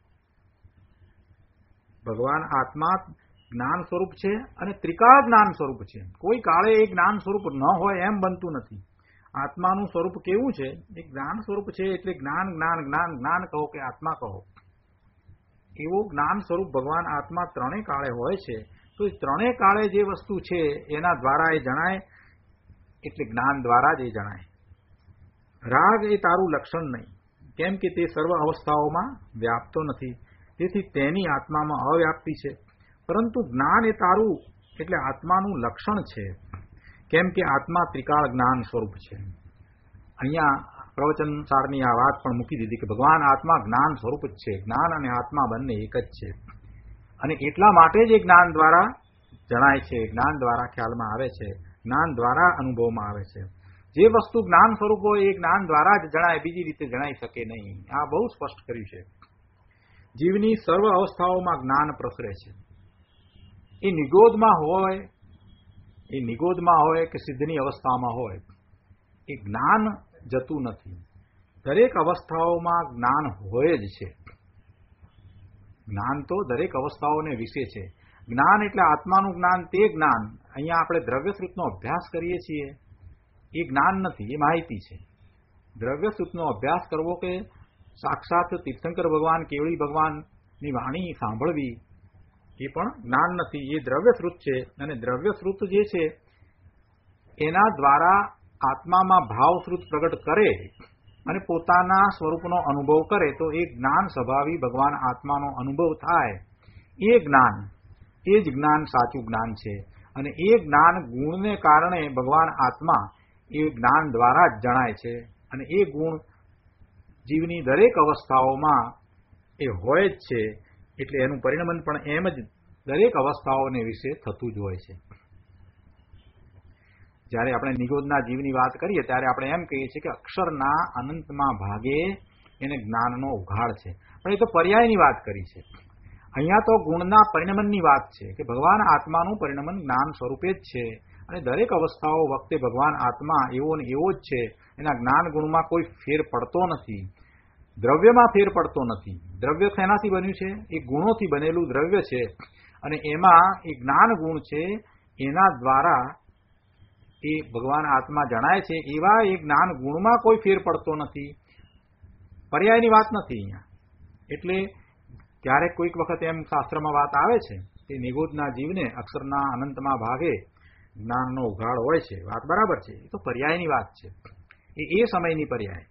ભગવાન આત્મા જ્ઞાન સ્વરૂપ છે અને ત્રિકાળ જ્ઞાન સ્વરૂપ છે. કોઈ કાળે એ જ્ઞાન સ્વરૂપ ન હોય એમ બનતું નથી. આત્માનું સ્વરૂપ કેવું છે? એ જ્ઞાન સ્વરૂપ છે, એટલે જ્ઞાન જ્ઞાન જ્ઞાન જ્ઞાન કહો કે આત્મા કહો, એવું જ્ઞાન સ્વરૂપ ભગવાન આત્મા ત્રણેય કાળે હોય છે. તો એ ત્રણેય કાળે જે વસ્તુ છે એના દ્વારા એ જણાય, એટલે જ્ઞાન દ્વારા જ એ જણાય. રાગ એ તારું લક્ષણ નહીં, કેમ કે તે સર્વ અવસ્થાઓમાં વ્યાપતો નથી, તેથી તેની આત્મામાં અવ્યાપ્તિ છે. પરંતુ જ્ઞાન એ તારું એટલે આત્માનું લક્ષણ છે, કેમ કે આત્મા ત્રિકાળ જ્ઞાન સ્વરૂપ છે. અહીંયા પ્રવચન સારની આ વાત પણ મૂકી દીધી કે ભગવાન આત્મા જ્ઞાન સ્વરૂપ જ છે. જ્ઞાન અને આત્મા બંને એક જ છે અને એટલા માટે જ એ જ્ઞાન દ્વારા જણાય છે, જ્ઞાન દ્વારા ખ્યાલમાં આવે છે, જ્ઞાન દ્વારા અનુભવમાં આવે છે. જે વસ્તુ જ્ઞાન સ્વરૂપ હોય એ જ્ઞાન દ્વારા જ જણાય, બીજી રીતે જણાઈ શકે નહીં. આ બહુ સ્પષ્ટ કર્યું છે. જીવની સર્વ અવસ્થાઓમાં જ્ઞાન પ્રસરે છે. એ નિગોદમાં હોય, એ નિગોદમાં હોય કે સિદ્ધની અવસ્થામાં હોય, એ જ્ઞાન જતું નથી. દરેક અવસ્થાઓમાં જ્ઞાન હોય જ છે. જ્ઞાન તો દરેક અવસ્થાઓને વિશે છે. જ્ઞાન એટલે આત્માનું જ્ઞાન, તે જ્ઞાન. અહીંયા આપણે દ્રવ્યશ્રુતનો અભ્યાસ કરીએ છીએ એ જ્ઞાન નથી, એ માહિતી છે. દ્રવ્યશ્રુતનો અભ્યાસ કરવો કે સાક્ષાત તીર્થંકર ભગવાન, કેવળી ભગવાનની વાણી સાંભળવી એ પણ જ્ઞાન નથી, એ દ્રવ્યશ્રુત છે. અને દ્રવ્યશ્રુત જે છે એના દ્વારા આત્મામાં ભાવશ્રુત પ્રગટ કરે અને પોતાના સ્વરૂપનો અનુભવ કરે તો એ જ્ઞાન સ્વભાવી ભગવાન આત્માનો અનુભવ થાય. એ જ્ઞાન, એ જ જ્ઞાન સાચું જ્ઞાન છે. અને એ જ્ઞાન ગુણને કારણે ભગવાન આત્મા એ જ્ઞાન દ્વારા જ જણાય છે. અને એ ગુણ જીવની દરેક અવસ્થાઓમાં એ હોય જ છે. એટલે એનું પરિણમન પણ એમ જ દરેક અવસ્થાઓને વિશે થતું જ હોય છે. જ્યારે આપણે નિગોદના જીવની વાત કરીએ ત્યારે આપણે એમ કહીએ છીએ કે અક્ષરના અનંતમાં ભાગે એને જ્ઞાનનો ઉઘાડ છે. પણ એ તો પર્યાયની વાત કરી છે. અહીંયા તો ગુણના પરિણમનની વાત છે કે ભગવાન આત્માનું પરિણમન જ્ઞાન સ્વરૂપે જ છે. અને દરેક અવસ્થાઓ વખતે ભગવાન આત્મા એવો ને એવો જ છે. એના જ્ઞાન ગુણમાં કોઈ ફેર પડતો નથી, દ્રવ્યમાં ફેર પડતો નથી. દ્રવ્ય શેનાથી બન્યું છે? એ ગુણોથી બનેલું દ્રવ્ય છે. અને એમાં એ જ્ઞાન ગુણ છે, એના દ્વારા એ ભગવાન આત્મા જણાય છે. એવા એ જ્ઞાન ગુણમાં કોઈ ફેર પડતો નથી. પર્યાયની વાત નથી અહીંયા. એટલે ક્યારેક કોઈક વખત એમ શાસ્ત્રમાં વાત આવે છે કે નિગોદના જીવને અક્ષરના અનંતમાં ભાગે જ્ઞાનનો ઉઘાડ હોય છે. વાત બરાબર છે. એ તો પર્યાયની વાત છે. એ એ સમયની પર્યાય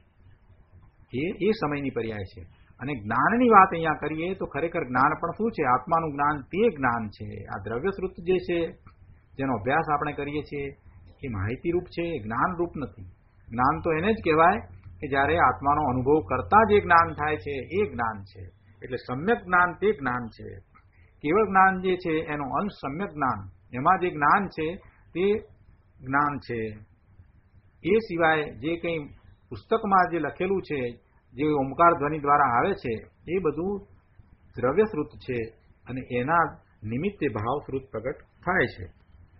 એ એ સમયની પર્યાય છે. અને જ્ઞાનની વાત અહીંયા કરીએ તો ખરેખર જ્ઞાન પણ શું છે? આત્માનું જ્ઞાન તે જ્ઞાન છે. આ દ્રવ્યશ્રુત જે છે જેનો અભ્યાસ આપણે કરીએ છીએ એ માહિતીરૂપ છે, જ્ઞાનરૂપ નથી. જ્ઞાન તો એને જ કહેવાય કે જ્યારે આત્માનો અનુભવ કરતા જે જ્ઞાન થાય છે એ જ્ઞાન છે. એટલે સમ્યક જ્ઞાન તે જ્ઞાન છે. કેવળ જ્ઞાન જે છે એનો અંશ સમ્યક જ્ઞાન, એમાં જે જ્ઞાન છે તે જ્ઞાન છે. એ સિવાય જે કંઈ પુસ્તકમાં જે લખેલું છે, જે ઓમકાર ધ્વનિ દ્વારા આવે છે એ બધું દ્રવ્યશ્રુત છે. અને એના નિમિત્તે ભાવશ્રુત પ્રગટ થાય છે.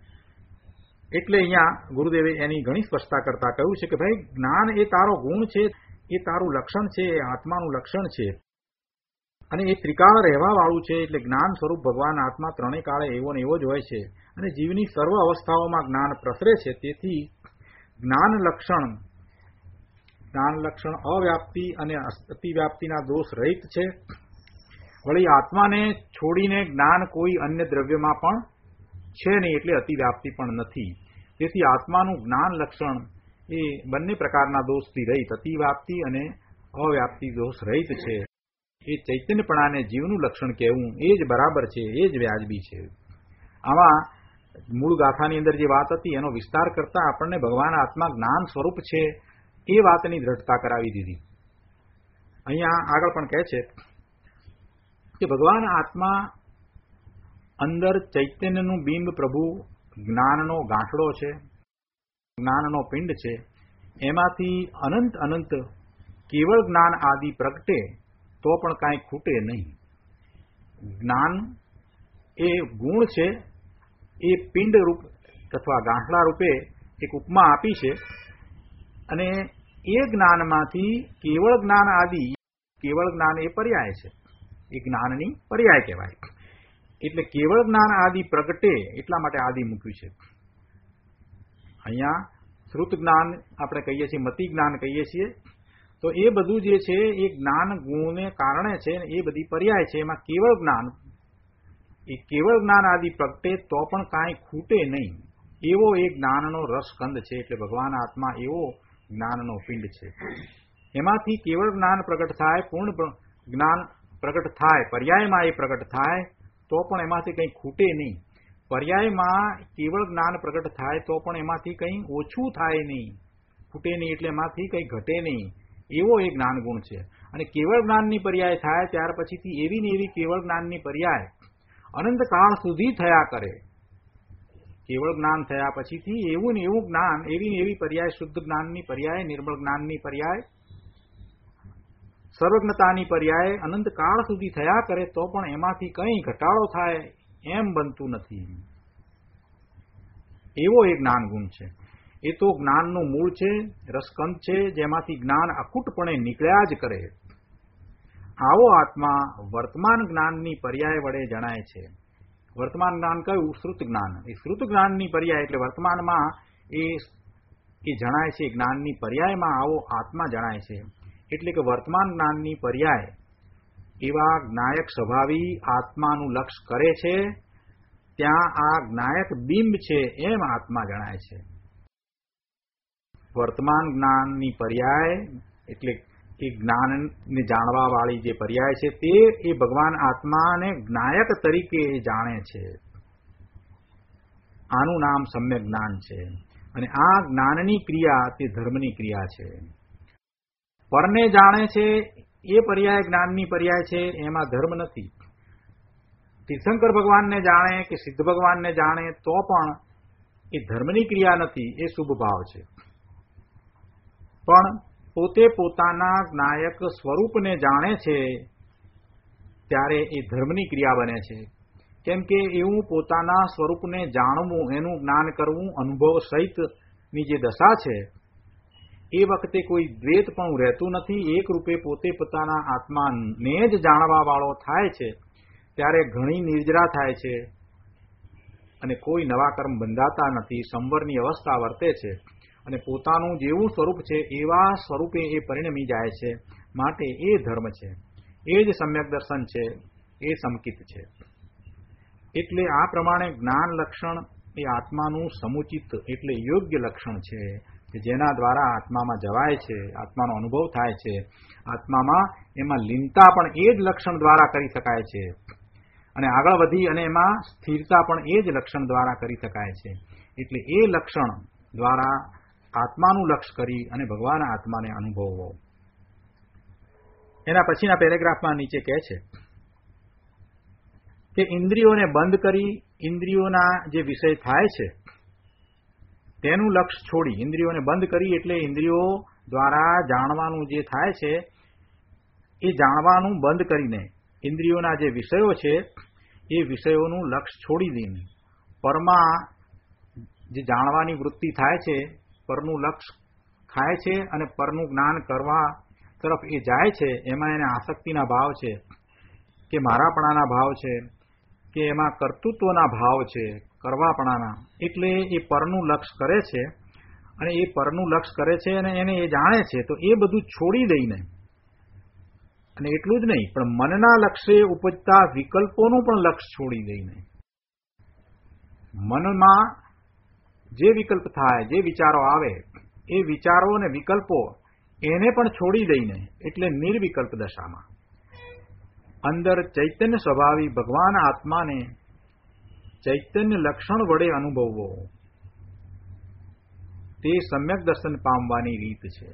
એટલે અહીંયા ગુરુદેવે એની ઘણી સ્પષ્ટતા કરતા કહ્યું છે કે ભાઈ જ્ઞાન એ તારો ગુણ છે, એ તારું લક્ષણ છે, એ આત્માનું લક્ષણ છે. અને એ ત્રિકાળ રહેવા વાળું છે. એટલે જ્ઞાન સ્વરૂપ ભગવાન આત્મા ત્રણેય કાળે એવો ને એવો જ હોય છે. અને જીવની સર્વ અવસ્થાઓમાં જ્ઞાન પ્રસરે છે. તેથી જ્ઞાન લક્ષણ જ્ઞાન લક્ષણ અવ્યાપ્તિ અને અતિવ્યાપ્તિના દોષ રહિત છે. વળી આત્માને છોડીને જ્ઞાન કોઈ અન્ય દ્રવ્યમાં પણ છે નહીં, એટલે અતિવ્યાપ્તિ પણ નથી. તેથી આત્માનું જ્ઞાન લક્ષણ એ બંને પ્રકારના દોષથી રહિત, અતિવ્યાપ્તિ અને અવ્યાપ્તિ દોષ રહિત છે. એ ચૈતન્યપણાને જીવનું લક્ષણ કહેવું એ જ બરાબર છે, એ જ વ્યાજબી છે. આમાં મૂળ ગાથાની અંદર જે વાત હતી એનો વિસ્તાર કરતા આપણને ભગવાન આત્મા જ્ઞાન સ્વરૂપ છે એ વાતની દ્રઢતા કરાવી દીધી. અહીંયા આગળ પણ કહે છે કે ભગવાન આત્મા અંદર ચૈતન્યનું બિંબ પ્રભુ જ્ઞાનનો ગાંઠડો છે, જ્ઞાનનો પિંડ છે. એમાંથી અનંત અનંત કેવળ જ્ઞાન આદિ પ્રગટે તો પણ કાંઈ ખૂટે નહીં. જ્ઞાન એ ગુણ છે. એ પિંડ રૂપ અથવા ગાંઠડા રૂપે એક ઉપમા આપી છે. અને એ જ્ઞાનમાંથી કેવળ જ્ઞાન આદિ, કેવળ જ્ઞાન એ પર્યાય છે, એ જ્ઞાનની પર્યાય કહેવાય. એટલે કેવળ જ્ઞાન આદિ પ્રગટે એટલા માટે આદિ મૂક્યું છે. અહીંયા શ્રુત જ્ઞાન આપણે કહીએ છીએ, મતિ જ્ઞાન કહીએ છીએ. તો એ બધું જે છે એ જ્ઞાન ગુણને કારણે છે. એ બધી પર્યાય છે. એમાં કેવળ જ્ઞાન, એ કેવળ જ્ઞાન આદિ પ્રગટે તો પણ કાંઈ ખૂટે નહીં એવો એ જ્ઞાનનો રસકંદ છે. એટલે ભગવાન આત્મા એવો જ્ઞાનનો પિંડ છે. એમાંથી કેવળ જ્ઞાન પ્રગટ થાય, પૂર્ણ જ્ઞાન પ્રગટ થાય, પર્યાયમાં એ પ્રગટ થાય તો પણ એમાંથી કંઈ ખૂટે નહીં. પર્યાયમાં કેવળ જ્ઞાન પ્રગટ થાય તો પણ એમાંથી કંઈ ઓછું થાય નહીં, ખૂટે નહીં. એટલે એમાંથી કંઈ ઘટે નહીં એવો એ જ્ઞાન ગુણ છે. અને કેવળ જ્ઞાનની પર્યાય થાય ત્યાર પછીથી એવી ને એવી કેવળ જ્ઞાનની પર્યાય અનંતકાળ સુધી થયા કરે. કેવળ જ્ઞાન થયા પછીથી એવું ને એવું જ્ઞાન, એવી ને એવી પર્યાય, શુદ્ધ જ્ઞાનની પર્યાય, નિર્મળ જ્ઞાનની પર્યાય, સર્વજ્ઞતાની પર્યાય અનંતકાળ સુધી થયા કરે તો પણ એમાંથી કંઈ ઘટાડો થાય એમ બનતું નથી. એવો એ જ્ઞાન ગુણ છે. એ તો જ્ઞાનનું મૂળ છે, રસકંદ છે, જેમાંથી જ્ઞાન અકૂટપણે નીકળ્યા જ કરે. આવો આત્મા વર્તમાન જ્ઞાનની પર્યાય વડે જણાય છે. વર્તમાન જ્ઞાન કયું? શ્રુત જ્ઞાન. એ શ્રુત જ્ઞાનની પર્યાય એટલે વર્તમાનમાં એ એ જણાય છે. જ્ઞાનની પર્યાયમાં આવો આત્મા જણાય છે. એટલે કે વર્તમાન જ્ઞાનની પર્યાય એવા જ્ઞાયક સ્વભાવી આત્માનું લક્ષ કરે છે. ત્યાં આ જ્ઞાયક બિંબ છે એમ આત્મા જણાય છે. વર્તમાન જ્ઞાનની પર્યાય એટલે કે જ્ઞાનને જાણવા વાળી જે પર્યાય છે તે એ ભગવાન આત્માને જ્ઞાયક તરીકે જાણે છે. આનું નામ સમ્યક જ્ઞાન છે. અને આ જ્ઞાનની ક્રિયા તે ધર્મની ક્રિયા છે. પરને જાણે છે એ પર્યાય જ્ઞાનની પર્યાય છે, એમાં ધર્મ નથી. તીર્થંકર ભગવાનને જાણે કે સિદ્ધ ભગવાનને જાણે તો પણ એ ધર્મની ક્રિયા નથી, એ શુભ ભાવ છે. પણ પોતે પોતાના જ્ઞાયક સ્વરૂપને જાણે છે ત્યારે એ ધર્મની ક્રિયા બને છે. કેમ કે એવું પોતાના સ્વરૂપને જાણવું, એનું જ્ઞાન કરવું, અનુભવ સહિતની જે દશા છે એ વખતે કોઈ દ્વૈત પણ રહેતું નથી. એક રૂપે પોતે પોતાના આત્માને જ જાણવા વાળો થાય છે ત્યારે ઘણી નિર્જરા થાય છે અને કોઈ નવા કર્મ બંધાતા નથી. સંવરની અવસ્થા વર્તે છે અને પોતાનું જેવું સ્વરૂપ છે એવા સ્વરૂપે એ પરિણમી જાય છે. માટે એ ધર્મ છે, એ જ સમ્યક દર્શન છે, એ સમકિત છે. એટલે આ પ્રમાણે જ્ઞાન લક્ષણ એ આત્માનું સમુચિત એટલે યોગ્ય લક્ષણ છે કે જેના દ્વારા આત્મામાં જવાય છે, આત્માનો અનુભવ થાય છે. આત્મામાં એમાં લીનતા પણ એ જ લક્ષણ દ્વારા કરી શકાય છે અને આગળ વધી અને એમાં સ્થિરતા પણ એ જ લક્ષણ દ્વારા કરી શકાય છે. એટલે એ લક્ષણ દ્વારા આત્માનું લક્ષ કરી અને ભગવાન આત્માને અનુભવવો. એના પછીના પેરેગ્રાફમાં નીચે કહે છે કે ઇન્દ્રિયોને બંધ કરી ઇન્દ્રિયોના જે વિષય થાય છે તેનું લક્ષ છોડી, ઇન્દ્રિયોને બંધ કરી એટલે ઇન્દ્રિયો દ્વારા જાણવાનું જે થાય છે એ જાણવાનું બંધ કરીને ઇન્દ્રિયોના જે વિષયો છે એ વિષયોનું લક્ષ છોડી દઈને પરમાં જે જાણવાની વૃત્તિ થાય છે, પરનું લક્ષ ખાય છે અને પરનું જ્ઞાન કરવા તરફ એ જાય છે. એમાં એને આસક્તિના ભાવ છે કે મારાપણાના ભાવ છે કે એમાં કર્તૃત્વના ભાવ છે, કરવાપણાના. એટલે એ પરનું લક્ષ કરે છે અને એ પરનું લક્ષ કરે છે અને એને એ જાણે છે. તો એ બધું છોડી દઈને, અને એટલું જ નહીં પણ મનના લક્ષ્ય ઉપજતા વિકલ્પોનું પણ લક્ષ છોડી દઈને, મનમાં જે વિકલ્પ થાય, જે વિચારો આવે એ વિચારો અને વિકલ્પો એને પણ છોડી દઈને એટલે નિર્વિકલ્પ દશામાં અંદર ચૈતન્ય સ્વભાવી ભગવાન આત્માને ચૈતન્ય લક્ષણ વડે અનુભવવો, તે સમ્યક દર્શન પામવાની રીત છે.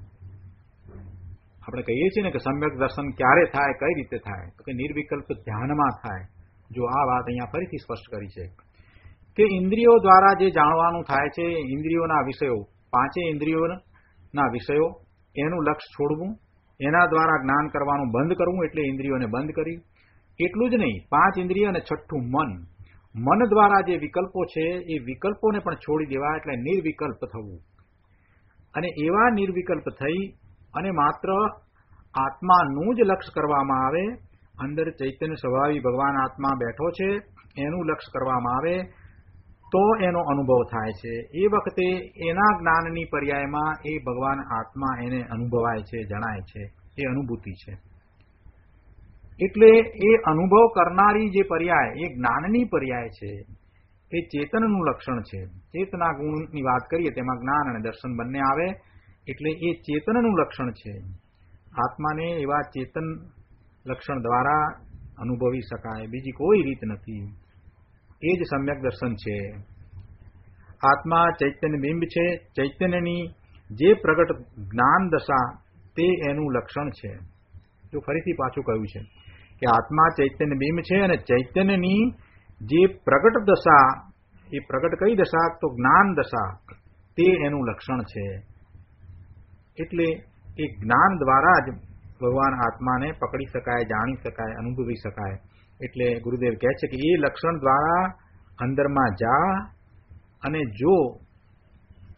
આપણે કહીએ છીએ ને કે સમ્યક દર્શન ક્યારે થાય, કઈ રીતે થાય, તો કે નિર્વિકલ્પ ધ્યાનમાં થાય. જો આ વાત અહીંયા ફરીથી સ્પષ્ટ કરી છે કે ઇન્દ્રિયો દ્વારા જે જાણવાનું થાય છે, ઇન્દ્રિયોના વિષયો, પાંચે ઇન્દ્રિયોના વિષયો, એનું લક્ષ છોડવું, એના દ્વારા જ્ઞાન કરવાનું બંધ કરવું એટલે ઇન્દ્રિયોને બંધ કરી. એટલું જ નહીં, પાંચ ઇન્દ્રિય અને છઠ્ઠું મન, મન દ્વારા જે વિકલ્પો છે એ વિકલ્પોને પણ છોડી દેવા એટલે નિર્વિકલ્પ થવું. અને એવા નિર્વિકલ્પ થઈ અને માત્ર આત્માનું જ લક્ષ કરવામાં આવે. અંદર ચૈતન્ય સ્વભાવી ભગવાન આત્મા બેઠો છે એનું લક્ષ કરવામાં આવે તો એનો અનુભવ થાય છે. એ વખતે એના જ્ઞાનની પર્યાયમાં એ ભગવાન આત્મા એને અનુભવાય છે, જણાય છે, એ અનુભૂતિ છે. એટલે એ અનુભવ કરનારી જે પર્યાય એ જ્ઞાનની પર્યાય છે, એ ચેતનનું લક્ષણ છે. ચેતના ગુણની વાત કરીએ તેમાં જ્ઞાન અને દર્શન બંને આવે એટલે એ ચેતનનું લક્ષણ છે. આત્માને એવા ચેતન લક્ષણ દ્વારા અનુભવી શકાય, બીજી કોઈ રીત નથી. એ જ સમ્યક દર્શન છે. આત્મા ચૈતન્ય બિંબ છે. ચૈતન્યની જે પ્રગટ જ્ઞાન દશા તે એનું લક્ષણ છે. જો ફરીથી પાછું કહ્યું છે કે આત્મા ચૈતન્ય બિંબ છે અને ચૈતન્યની જે પ્રગટ દશા, એ પ્રગટ કઈ દશા તો જ્ઞાન દશા, તે એનું લક્ષણ છે. એટલે એ જ્ઞાન દ્વારા જ ભગવાન આત્માને પકડી શકાય, જાણી શકાય, અનુભવી શકાય. એટલે ગુરુદેવ કહે છે કે એ લક્ષણ દ્વારા અંદરમાં જા અને જો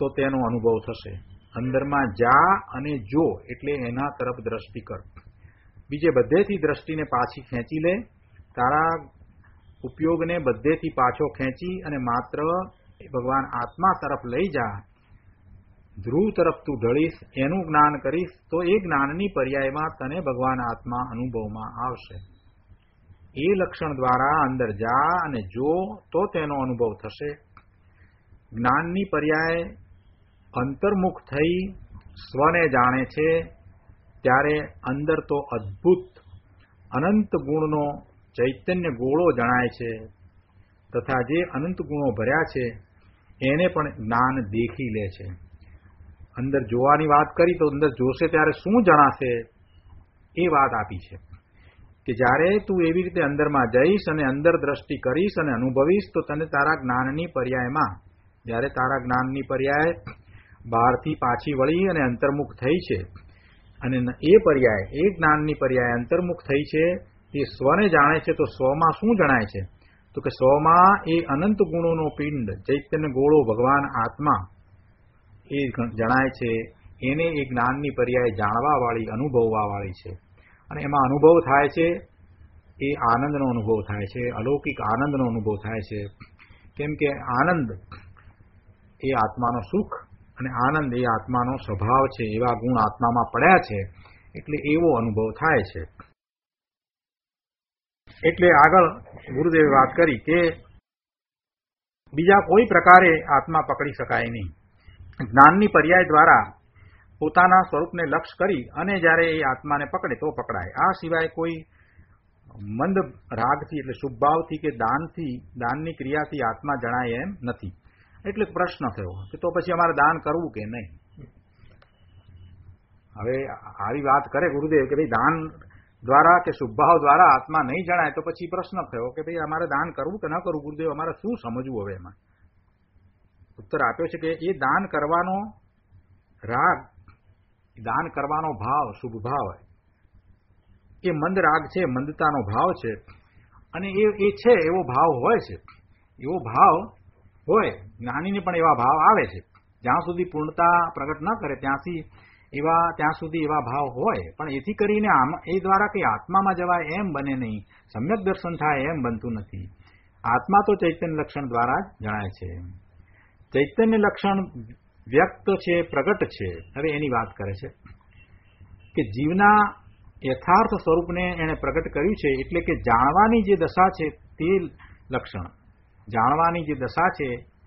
તો તેનો અનુભવ થશે. અંદરમાં જા અને જો એટલે એના તરફ દ્રષ્ટિ કર. બીજે બધેથી દ્રષ્ટિને પાછી ખેંચી લે. તારા ઉપયોગને બધેથી પાછો ખેંચી અને માત્ર ભગવાન આત્મા તરફ લઈ જા. ધ્રુવ તરફ તું ઢળીશ, એનું જ્ઞાન કરીશ તો એ જ્ઞાનની પર્યાયમાં તને ભગવાન આત્મા અનુભવમાં આવશે. એ લક્ષણ દ્વારા અંદર જા અને જો તો તેનો અનુભવ થશે. જ્ઞાનની પર્યાય અંતર્મુખ થઈ સ્વને જાણે છે ત્યારે અંદર તો અદ્ભુત અનંત ગુણનો ચૈતન્ય ગોળો જણાય છે તથા જે અનંત ગુણો ભર્યા છે એને પણ જ્ઞાન દેખી લે છે. અંદર જોવાની વાત કરી તો અંદર જોશે ત્યારે શું જણાશે એ વાત આપી છે કે જ્યારે તું એવી રીતે અંદરમાં જઈશ અને અંદર દ્રષ્ટિ કરીશ અને અનુભવીશ તો તને તારા જ્ઞાનની પર્યાયમાં, જ્યારે તારા જ્ઞાનની પર્યાય બહારથી પાછી વળી અને અંતર્મુખ થઈ છે અને એ પર્યાય એ જ્ઞાનની પર્યાય અંતર્મુખ થઈ છે એ સ્વને જાણે છે તો સ્વમાં શું જણાય છે તો કે સ્વમાં એ અનંત ગુણોનો પિંડ ચૈતન્ય ગોળો ભગવાન આત્મા એ જણાય છે. એને એ જ્ઞાનની પર્યાય જાણવાવાળી અનુભવવાવાળી છે અને એમાં અનુભવ થાય છે એ આનંદનો અનુભવ થાય છે, અલૌકિક આનંદનો અનુભવ થાય છે. કેમ કે આનંદ એ આત્માનો સુખ અને આનંદ એ આત્માનો સ્વભાવ છે, એવા ગુણ આત્મામાં પડ્યા છે એટલે એવો અનુભવ થાય છે. એટલે આગળ ગુરુદેવે વાત કરી કે બીજા કોઈ પ્રકારે આત્મા પકડી શકાય નહીં. જ્ઞાનની પર્યાય દ્વારા પોતાના સ્વરૂપને લક્ષ્ય કરી અને જ્યારે એ આત્માને પકડે તો પકડાય. આ સિવાય કોઈ મંદ રાગથી એટલે શુભ ભાવથી કે દાનથી દાનની ક્રિયાથી આત્મા જણાય એમ નથી. એટલે પ્રશ્ન થયો કે તો પછી અમારે દાન કરવું કે નહીં. હવે આવી વાત કરે ગુરુદેવ કે ભાઈ દાન દ્વારા કે શુભભાવ દ્વારા આત્મા નહીં જણાય તો પછી પ્રશ્ન થયો કે ભાઈ અમારે દાન કરવું કે ન કરવું. ગુરુદેવ અમારે શું સમજવું હવે એમાં? ઉત્તર આપ્યો છે કે એ દાન કરવાનો રાગ, દાન કરવાનો ભાવ, શુભ ભાવ એ મંદ રાગ છે, મંદતાનો ભાવ છે અને એ એ છે એવો ભાવ હોય છે. એવો ભાવ હોય જ્ઞાનીને પણ એવા ભાવ આવે છે. જ્યાં સુધી પૂર્ણતા પ્રગટ ન કરે ત્યાંથી એવા ત્યાં સુધી એવા ભાવ હોય, પણ એથી કરીને આમ એ દ્વારા કંઈ આત્મામાં જવાય એમ બને નહીં, સમ્યક દર્શન થાય એમ બનતું નથી. આત્મા તો ચૈતન્ય લક્ષણ દ્વારા જ જણાય છે. ચૈતન્ય લક્ષણ વ્યક્ત છે, પ્રગટ છે. હવે એની વાત કરે છે કે જીવના યથાર્થ સ્વરૂપને એણે પ્રગટ કર્યું છે. એટલે કે જાણવાની જે દશા છે તે લક્ષણ, જાણવાની જે દશા છે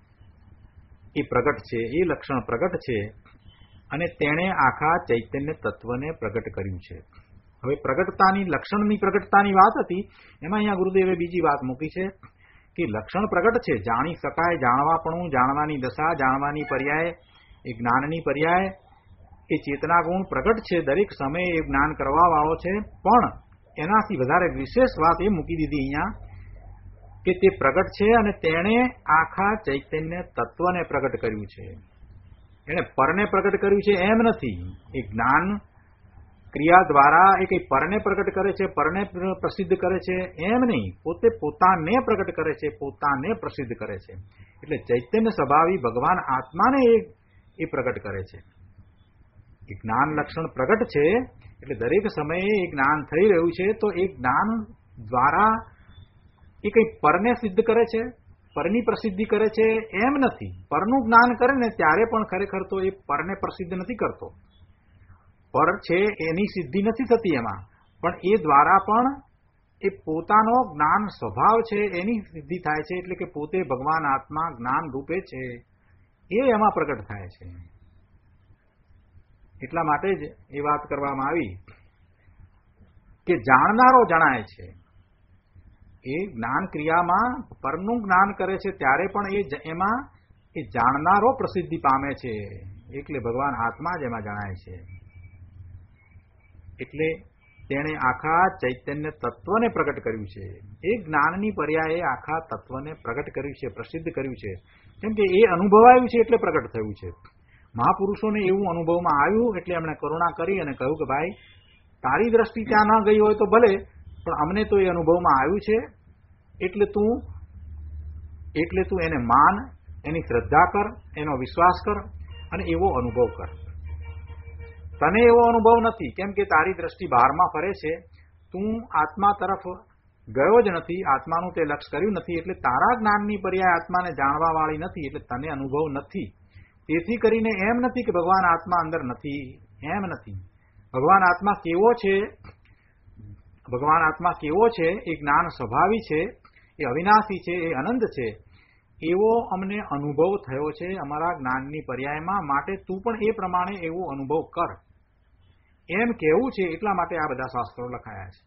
એ પ્રગટ છે, એ લક્ષણ પ્રગટ છે અને તેણે આખા ચૈતન્ય તત્વને પ્રગટ કર્યું છે. હવે પ્રગટતાની લક્ષણની પ્રગટતાની વાત હતી, એમાં અહીંયા ગુરુદેવે બીજી વાત મૂકી છે કે લક્ષણ પ્રગટ છે, જાણી શકાય, જાણવાપણું, જાણવાની દશા, જાણવાની પર્યાય, એ જ્ઞાનની પર્યાય, એ ચેતના ગુણ પ્રગટ છે. દરેક સમયે એ જ્ઞાન કરવા વાળો છે. પણ એનાથી વધારે વિશેષ વાત એ મૂકી દીધી અહીંયા કે તે પ્રગટ છે અને તેણે આખા ચૈતન્ય તત્વને પ્રગટ કર્યું છે. એણે પરને પ્રગટ કર્યું છે એમ નથી. એ જ્ઞાન ક્રિયા દ્વારા એ કંઈ પરને પ્રગટ કરે છે, પરને પ્રસિદ્ધ કરે છે એમ નહીં. પોતે પોતાને પ્રગટ કરે છે, પોતાને પ્રસિદ્ધ કરે છે. એટલે ચૈતન્ય સ્વભાવી ભગવાન આત્માને એ એ પ્રગટ કરે છે. એ જ્ઞાન લક્ષણ પ્રગટ છે એટલે દરેક સમયે એ જ્ઞાન થઈ રહ્યું છે તો એ જ્ઞાન દ્વારા એ કંઈ પરને સિદ્ધ કરે છે, પરની પ્રસિદ્ધિ કરે છે એમ નથી. પરનું જ્ઞાન કરે ને ત્યારે પણ ખરેખર તો એ પરને પ્રસિદ્ધ નથી કરતો. પર છે એની સિદ્ધિ નથી થતી એમાં, પણ એ દ્વારા પણ એ પોતાનો જ્ઞાન સ્વભાવ છે એની સિદ્ધિ થાય છે. એટલે કે પોતે ભગવાન આત્મા જ્ઞાન રૂપે છે એ એમાં પ્રગટ થાય છે. એટલા માટે જ એ વાત કરવામાં આવી કે જાણનારો જણાય છે. એ જ્ઞાન ક્રિયામાં પરનું જ્ઞાન કરે છે ત્યારે પણ એ એમાં એ જાણનારો પ્રસિદ્ધિ પામે છે. એટલે ભગવાન આત્મા જ એમાં જણાય છે. એટલે તેણે આખા ચૈતન્ય તત્વને પ્રગટ કર્યું છે. એ જ્ઞાનની પર્યાયે આખા તત્વને પ્રગટ કર્યું છે, પ્રસિદ્ધ કર્યું છે. કેમ કે એ અનુભવાયું છે એટલે પ્રગટ થયું છે. મહાપુરુષોને એવું અનુભવમાં આવ્યું એટલે એમણે કરુણા કરી અને કહ્યું કે ભાઈ તારી દ્રષ્ટિ ત્યાં ન ગઈ હોય તો ભલે, પણ અમને તો એ અનુભવમાં આવ્યું છે એટલે તું એટલે તું એને માન, એની શ્રદ્ધા કર, એનો વિશ્વાસ કર. અને એવો અનુભવ કર. તને એવો અનુભવ નથી કેમ કે તારી દ્રષ્ટિ બહારમાં ફરે છે, તું આત્મા તરફ ગયો જ નથી, આત્માનું તે લક્ષ કર્યું નથી, એટલે તારા જ્ઞાનની પર્યાય આત્માને જાણવા વાળી નથી, એટલે તને અનુભવ નથી. તેથી કરીને એમ નથી કે ભગવાન આત્મા અંદર નથી, એમ નથી. ભગવાન આત્મા કેવો છે, ભગવાન આત્મા કેવો છે, એ જ્ઞાન સ્વભાવી છે, એ અવિનાશી છે, એ અનંત છે, એવો અમને અનુભવ થયો છે અમારા જ્ઞાનની પર્યાયમાં. માટે તું પણ એ પ્રમાણે એવો અનુભવ કર, એમ કહેવું છે. એટલા માટે આ બધા શાસ્ત્રો લખાયા છે.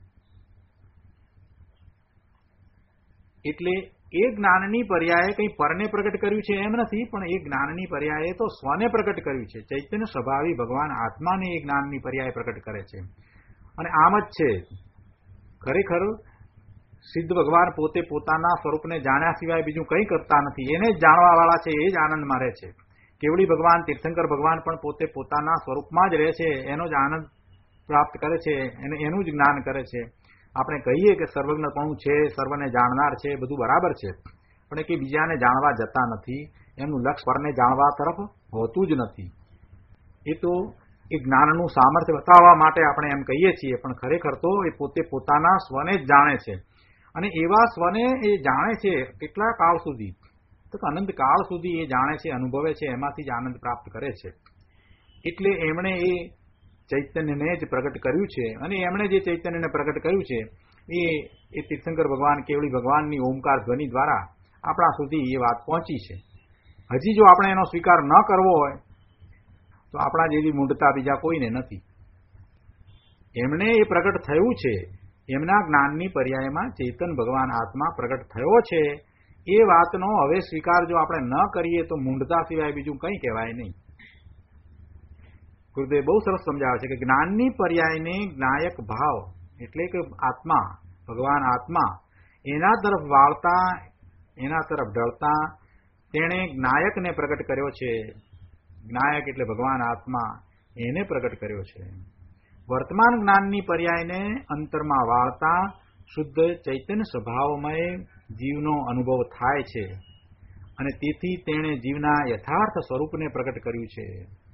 એટલે એ જ્ઞાનની પર્યાયે કંઈ પરને પ્રગટ કર્યું છે એમ નથી, પણ એ જ્ઞાનની પર્યાયે તો સ્વને પ્રગટ કર્યું છે. ચૈતન્ય સ્વભાવી ભગવાન આત્માને એ જ્ઞાનની પર્યાય પ્રગટ કરે છે. અને આમ જ છે, ખરેખર સિદ્ધ ભગવાન પોતે પોતાના સ્વરૂપને જાણ્યા સિવાય બીજું કંઈ કરતા નથી. એને જ જાણવા વાળા છે, એ જ આનંદમાં રહે છે. કેવડી ભગવાન, તીર્થંકર ભગવાન પણ પોતે પોતાના સ્વરૂપમાં જ રહે છે, એનો જ આનંદ પ્રાપ્ત કરે છે, એને એનું જ જ્ઞાન કરે છે. આપણે કહીએ કે સર્વજ્ઞપણું છે, સર્વને જાણનાર છે, બધું બરાબર છે, પણ કે બીજાને જાણવા જતા નથી, એમનું લક્ષ્ય પરને જાણવા તરફ હોતું જ નથી. એ તો એ જ્ઞાનનું સામર્થ્ય બતાવવા માટે આપણે એમ કહીએ છીએ, પણ ખરેખર તો એ પોતે પોતાના સ્વને જ જાણે છે. અને એવા સ્વને એ જાણે છે કેટલા કાળ સુધી, તો અનંત કાળ સુધી એ જાણે છે, અનુભવે છે, એમાંથી જ આનંદ પ્રાપ્ત કરે છે. એટલે એમણે એ ચૈતન્યને જ પ્રગટ કર્યું છે. અને એમણે જે ચૈતન્યને પ્રગટ કર્યું છે એ એ તીર્થંકર ભગવાન, કેવડી ભગવાનની ઓમકાર ધ્વનિ દ્વારા આપણા સુધી એ વાત પહોંચી છે. હજી જો આપણે એનો સ્વીકાર ન કરવો હોય તો આપણા જેવી મૂઢતા બીજા કોઈને નથી. એમણે એ પ્રગટ થયું છે, એમના જ્ઞાનની પર્યાયમાં ચેતન ભગવાન આત્મા પ્રગટ થયો છે, એ વાતનો હવે સ્વીકાર જો આપણે ન કરીએ તો મૂંઢતા સિવાય બીજું કંઈ કહેવાય નહીં. ગુરુદેવ બહુ સરસ સમજાવે છે કે જ્ઞાનની પર્યાયને જ્ઞાયક ભાવ એટલે કે આત્મા, ભગવાન આત્મા, એના તરફ વાળતા, એના તરફ ઢળતા તેણે જ્ઞાયકને પ્રગટ કર્યો છે. જ્ઞાયક એટલે ભગવાન આત્મા, એને પ્રગટ કર્યો છે. વર્તમાન જ્ઞાનની પર્યાયને અંતરમાં વાળતા શુદ્ધ ચૈતન્ય સ્વભાવમય જીવનો અનુભવ થાય છે, અને તેથી તેણે જીવના યથાર્થ સ્વરૂપને પ્રગટ કર્યું છે.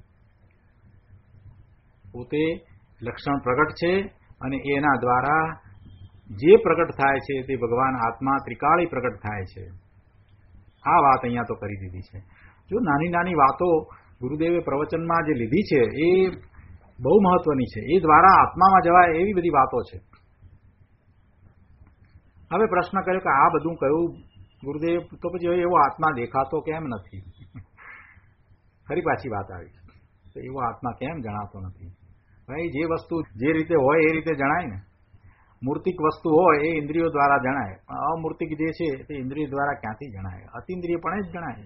પોતે લક્ષણ પ્રગટ છે, અને એના દ્વારા જે પ્રગટ થાય છે તે ભગવાન આત્મા ત્રિકાળી પ્રગટ થાય છે. આ વાત અહીંયા તો કરી દીધી છે. જો નાની નાની વાતો ગુરુદેવે પ્રવચનમાં જે લીધી છે એ બહુ મહત્વની છે. એ દ્વારા આત્મામાં જવાય એવી બધી વાતો છે. હવે પ્રશ્ન કર્યો કે આ બધું કયું ગુરુદેવ, તો પછી એવો આત્મા દેખાતો કેમ નથી? ફરી પાછી વાત આવી, તો એવો આત્મા કેમ જણાતો નથી? ભાઈ, જે વસ્તુ જે રીતે હોય એ રીતે જણાય ને. મૂર્તિક વસ્તુ હોય એ ઇન્દ્રિયો દ્વારા જણાય, અમૂર્તિક જે છે તે ઇન્દ્રિય દ્વારા ક્યાંથી જણાય? અતિન્દ્રિય પણ જ જણાય.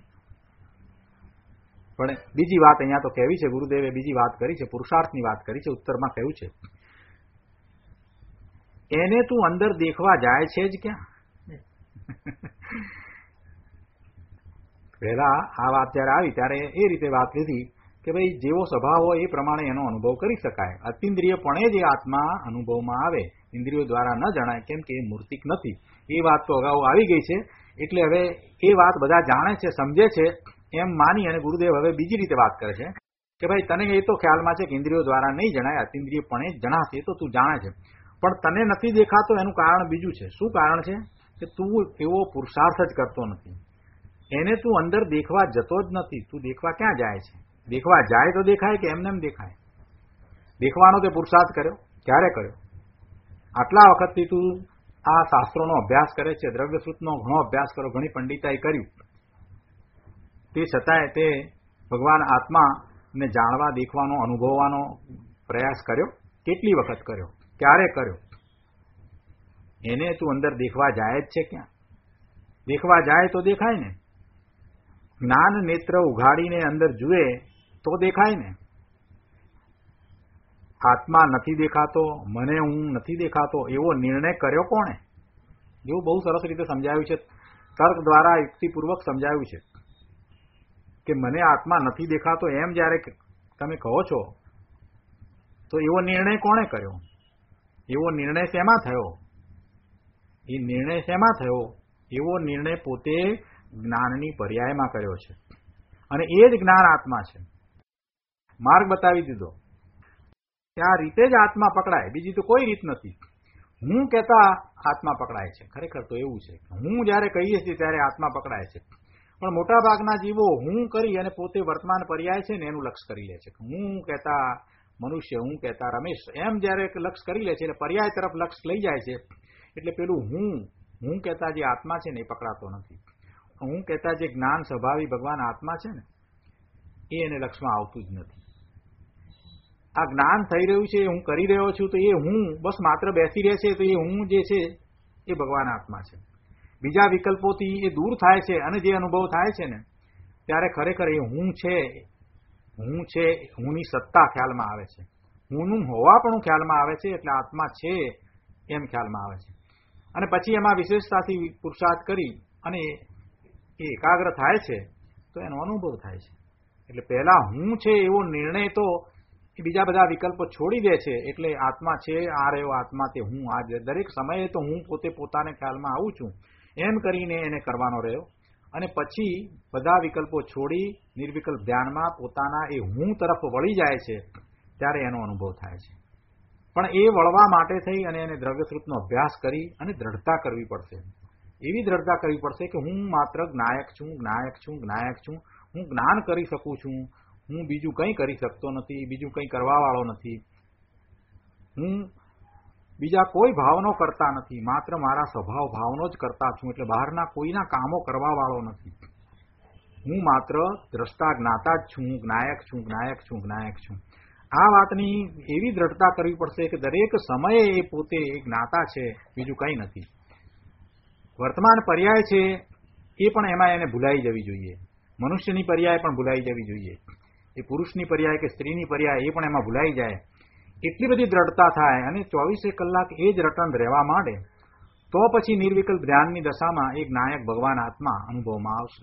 પણ બીજી વાત અહીંયા તો કહેવી છે, ગુરુદેવે બીજી વાત કરી છે, પુરુષાર્થની વાત કરી છે. ઉત્તરમાં કહ્યું છે, એને તું અંદર દેખવા જાય છે જ ક્યાં? પહેલા આ વાત જયારે આવી ત્યારે એ રીતે વાત લીધી કે ભાઈ જેવો સ્વભાવ હોય એ પ્રમાણે એનો અનુભવ કરી શકાય. અતિન્દ્રિયપણે જે આત્મા અનુભવમાં આવે, ઇન્દ્રિયો દ્વારા ન જણાય, કેમ કે એ મૂર્તિક નથી. એ વાત તો અગાઉ આવી ગઈ છે. એટલે હવે એ વાત બધા જાણે છે, સમજે છે એમ માની અને ગુરુદેવ હવે બીજી રીતે વાત કરે છે કે ભાઈ તને એ તો ખ્યાલમાં છે કે ઇન્દ્રિયો દ્વારા નહીં જણાય, અતિન્દ્રિયપણે જ જણાશે, એ તો તું જાણે છે, પણ તને નથી દેખાતો એનું કારણ બીજું છે. શું કારણ છે? કે તું એવો પુરુષાર્થ જ કરતો નથી. એને તું અંદર દેખવા જતો જ નથી. તું દેખવા ક્યાં જાય છે? દેખવા જાય તો દેખાય કે એમને એમ દેખાય? દેખવાનો તે પુરુષાર્થ કર્યો? ક્યારે કર્યો? આટલા વખતથી તું આ શાસ્ત્રોનો અભ્યાસ કરે છે, દ્રવ્યસૂત્રનો ઘણો અભ્યાસ કર્યો, ઘણી પંડિતાઈ કર્યું, તે છતાંય તે ભગવાન આત્માને જાણવા, દેખવાનો, અનુભવવાનો પ્રયાસ કર્યો? કેટલી વખત કર્યો? ક્યારે કર્યો? એને તું અંદર દેખવા જાય જ છે ક્યાં? દેખવા જાય તો દેખાય ને. જ્ઞાન નેત્ર ઉઘાડીને અંદર જુએ તો દેખાય ને. આત્મા નથી દેખાતો, મને હું નથી દેખાતો, એવો નિર્ણય કર્યો કોણે? એવું બહુ સરસ રીતે સમજાવ્યું છે, તર્ક દ્વારા યુક્તિપૂર્વક સમજાવ્યું છે કે મને આત્મા નથી દેખાતો એમ જ્યારે તમે કહો છો તો એવો નિર્ણય કોણે કર્યો? એવો નિર્ણય શેમાં થયો? એ નિર્ણય શેમાં થયો? એવો નિર્ણય પોતે જ્ઞાનની પર્યાયમાં કર્યો છે, અને એ જ જ્ઞાન આત્મા છે. માર્ગ બતાવી દીધો. ત્યાં રીતે જ આત્મા પકડાય, બીજી તો કોઈ રીત નથી. હું કહેતા આત્મા પકડાય છે. ખરેખર તો એવું છે, હું જયારે કહીએ છીએ ત્યારે આત્મા પકડાય છે. પણ મોટા ભાગના જીવો હું કરી અને પોતે વર્તમાન પર્યાય છે ને એનું લક્ષ્ય કરી લે છે. હું કહેતા મનુષ્ય, હું કહેતા રમેશ, એમ જયારે લક્ષ્ય કરી લે છે એટલે પર્યાય તરફ લક્ષ્ય લઈ જાય છે. એટલે પેલું હું હું કહેતા જે આત્મા છે ને એ પકડાતો નથી. હું કહેતા જે જ્ઞાન સ્વભાવી ભગવાન આત્મા છે ને એ એને લક્ષ્યમાં આવતું જ નથી. આ જ્ઞાન થઈ રહ્યું છે, હું કરી રહ્યો છું, તો એ હું બસ માત્ર બેસી રહે છે, તો એ હું જે છે એ ભગવાન આત્મા છે. બીજા વિકલ્પોથી એ દૂર થાય છે અને જે અનુભવ થાય છે ને ત્યારે ખરેખર એ હું છે, હું છે, હુંની સત્તા ખ્યાલમાં આવે છે. હુંનું હોવા પણ ખ્યાલમાં આવે છે. એટલે આત્મા છે એમ ખ્યાલમાં આવે છે. અને પછી એમાં વિશેષતાથી પુરુષાર્થ કરી અને એ એકાગ્ર થાય છે તો એનો અનુભવ થાય છે. એટલે પહેલા હું છે એવો નિર્ણય તો એ બીજા બધા વિકલ્પો છોડી દે છે. એટલે આત્મા છે, આ રહ્યો આત્મા, તે હું, આ દરેક સમયે તો હું પોતે પોતાને ખ્યાલમાં આવું છું એમ કરીને એને કરવાનો રહ્યો. અને પછી બધા વિકલ્પો છોડી નિર્વિકલ્પ ધ્યાનમાં પોતાના એ હું તરફ વળી જાય છે ત્યારે એનો અનુભવ થાય છે. પણ એ વળવા માટે થઈ અને એને દ્રવ્યશ્રુતનો અભ્યાસ કરી અને દ્રઢતા કરવી પડશે. એવી દ્રઢતા કરવી પડશે કે હું માત્ર જ્ઞાયક છું, જ્ઞાયક છું, જ્ઞાયક છું. હું જ્ઞાન કરી શકું છું, હું બીજું કંઈ કરી શકતો નથી, બીજું કંઈ કરવા વાળો નથી. હું બીજા કોઈ ભાવનો કરતા નથી, માત્ર મારા સ્વભાવ ભાવનો જ કરતા છું. એટલે બહારના કોઈના કામો કરવા વાળો નથી. હું માત્ર દ્રષ્ટા જ્ઞાતા જ છું, હું જ્ઞાયક છું, જ્ઞાયક છું, જ્ઞાયક છું. આ વાતની એવી દ્રઢતા કરવી પડશે કે દરેક સમયે એ પોતે એ જ્ઞાતા છે, બીજું કંઈ નથી. વર્તમાન પર્યાય છે એ પણ એમાં એને ભૂલાઈ જવી જોઈએ. મનુષ્યની પર્યાય પણ ભૂલાઈ જવી જોઈએ. એ પુરુષની પર્યાય કે સ્ત્રીની પર્યાય એ પણ એમાં ભૂલાઈ જાય. એટલી બધી દ્રઢતા થાય અને ચોવીસે કલાક એ જ રટન રહેવા માંડે તો પછી નિર્વિકલ્પ ધ્યાનની દશામાં એક નાયક ભગવાન આત્મા અનુભવમાં આવશે.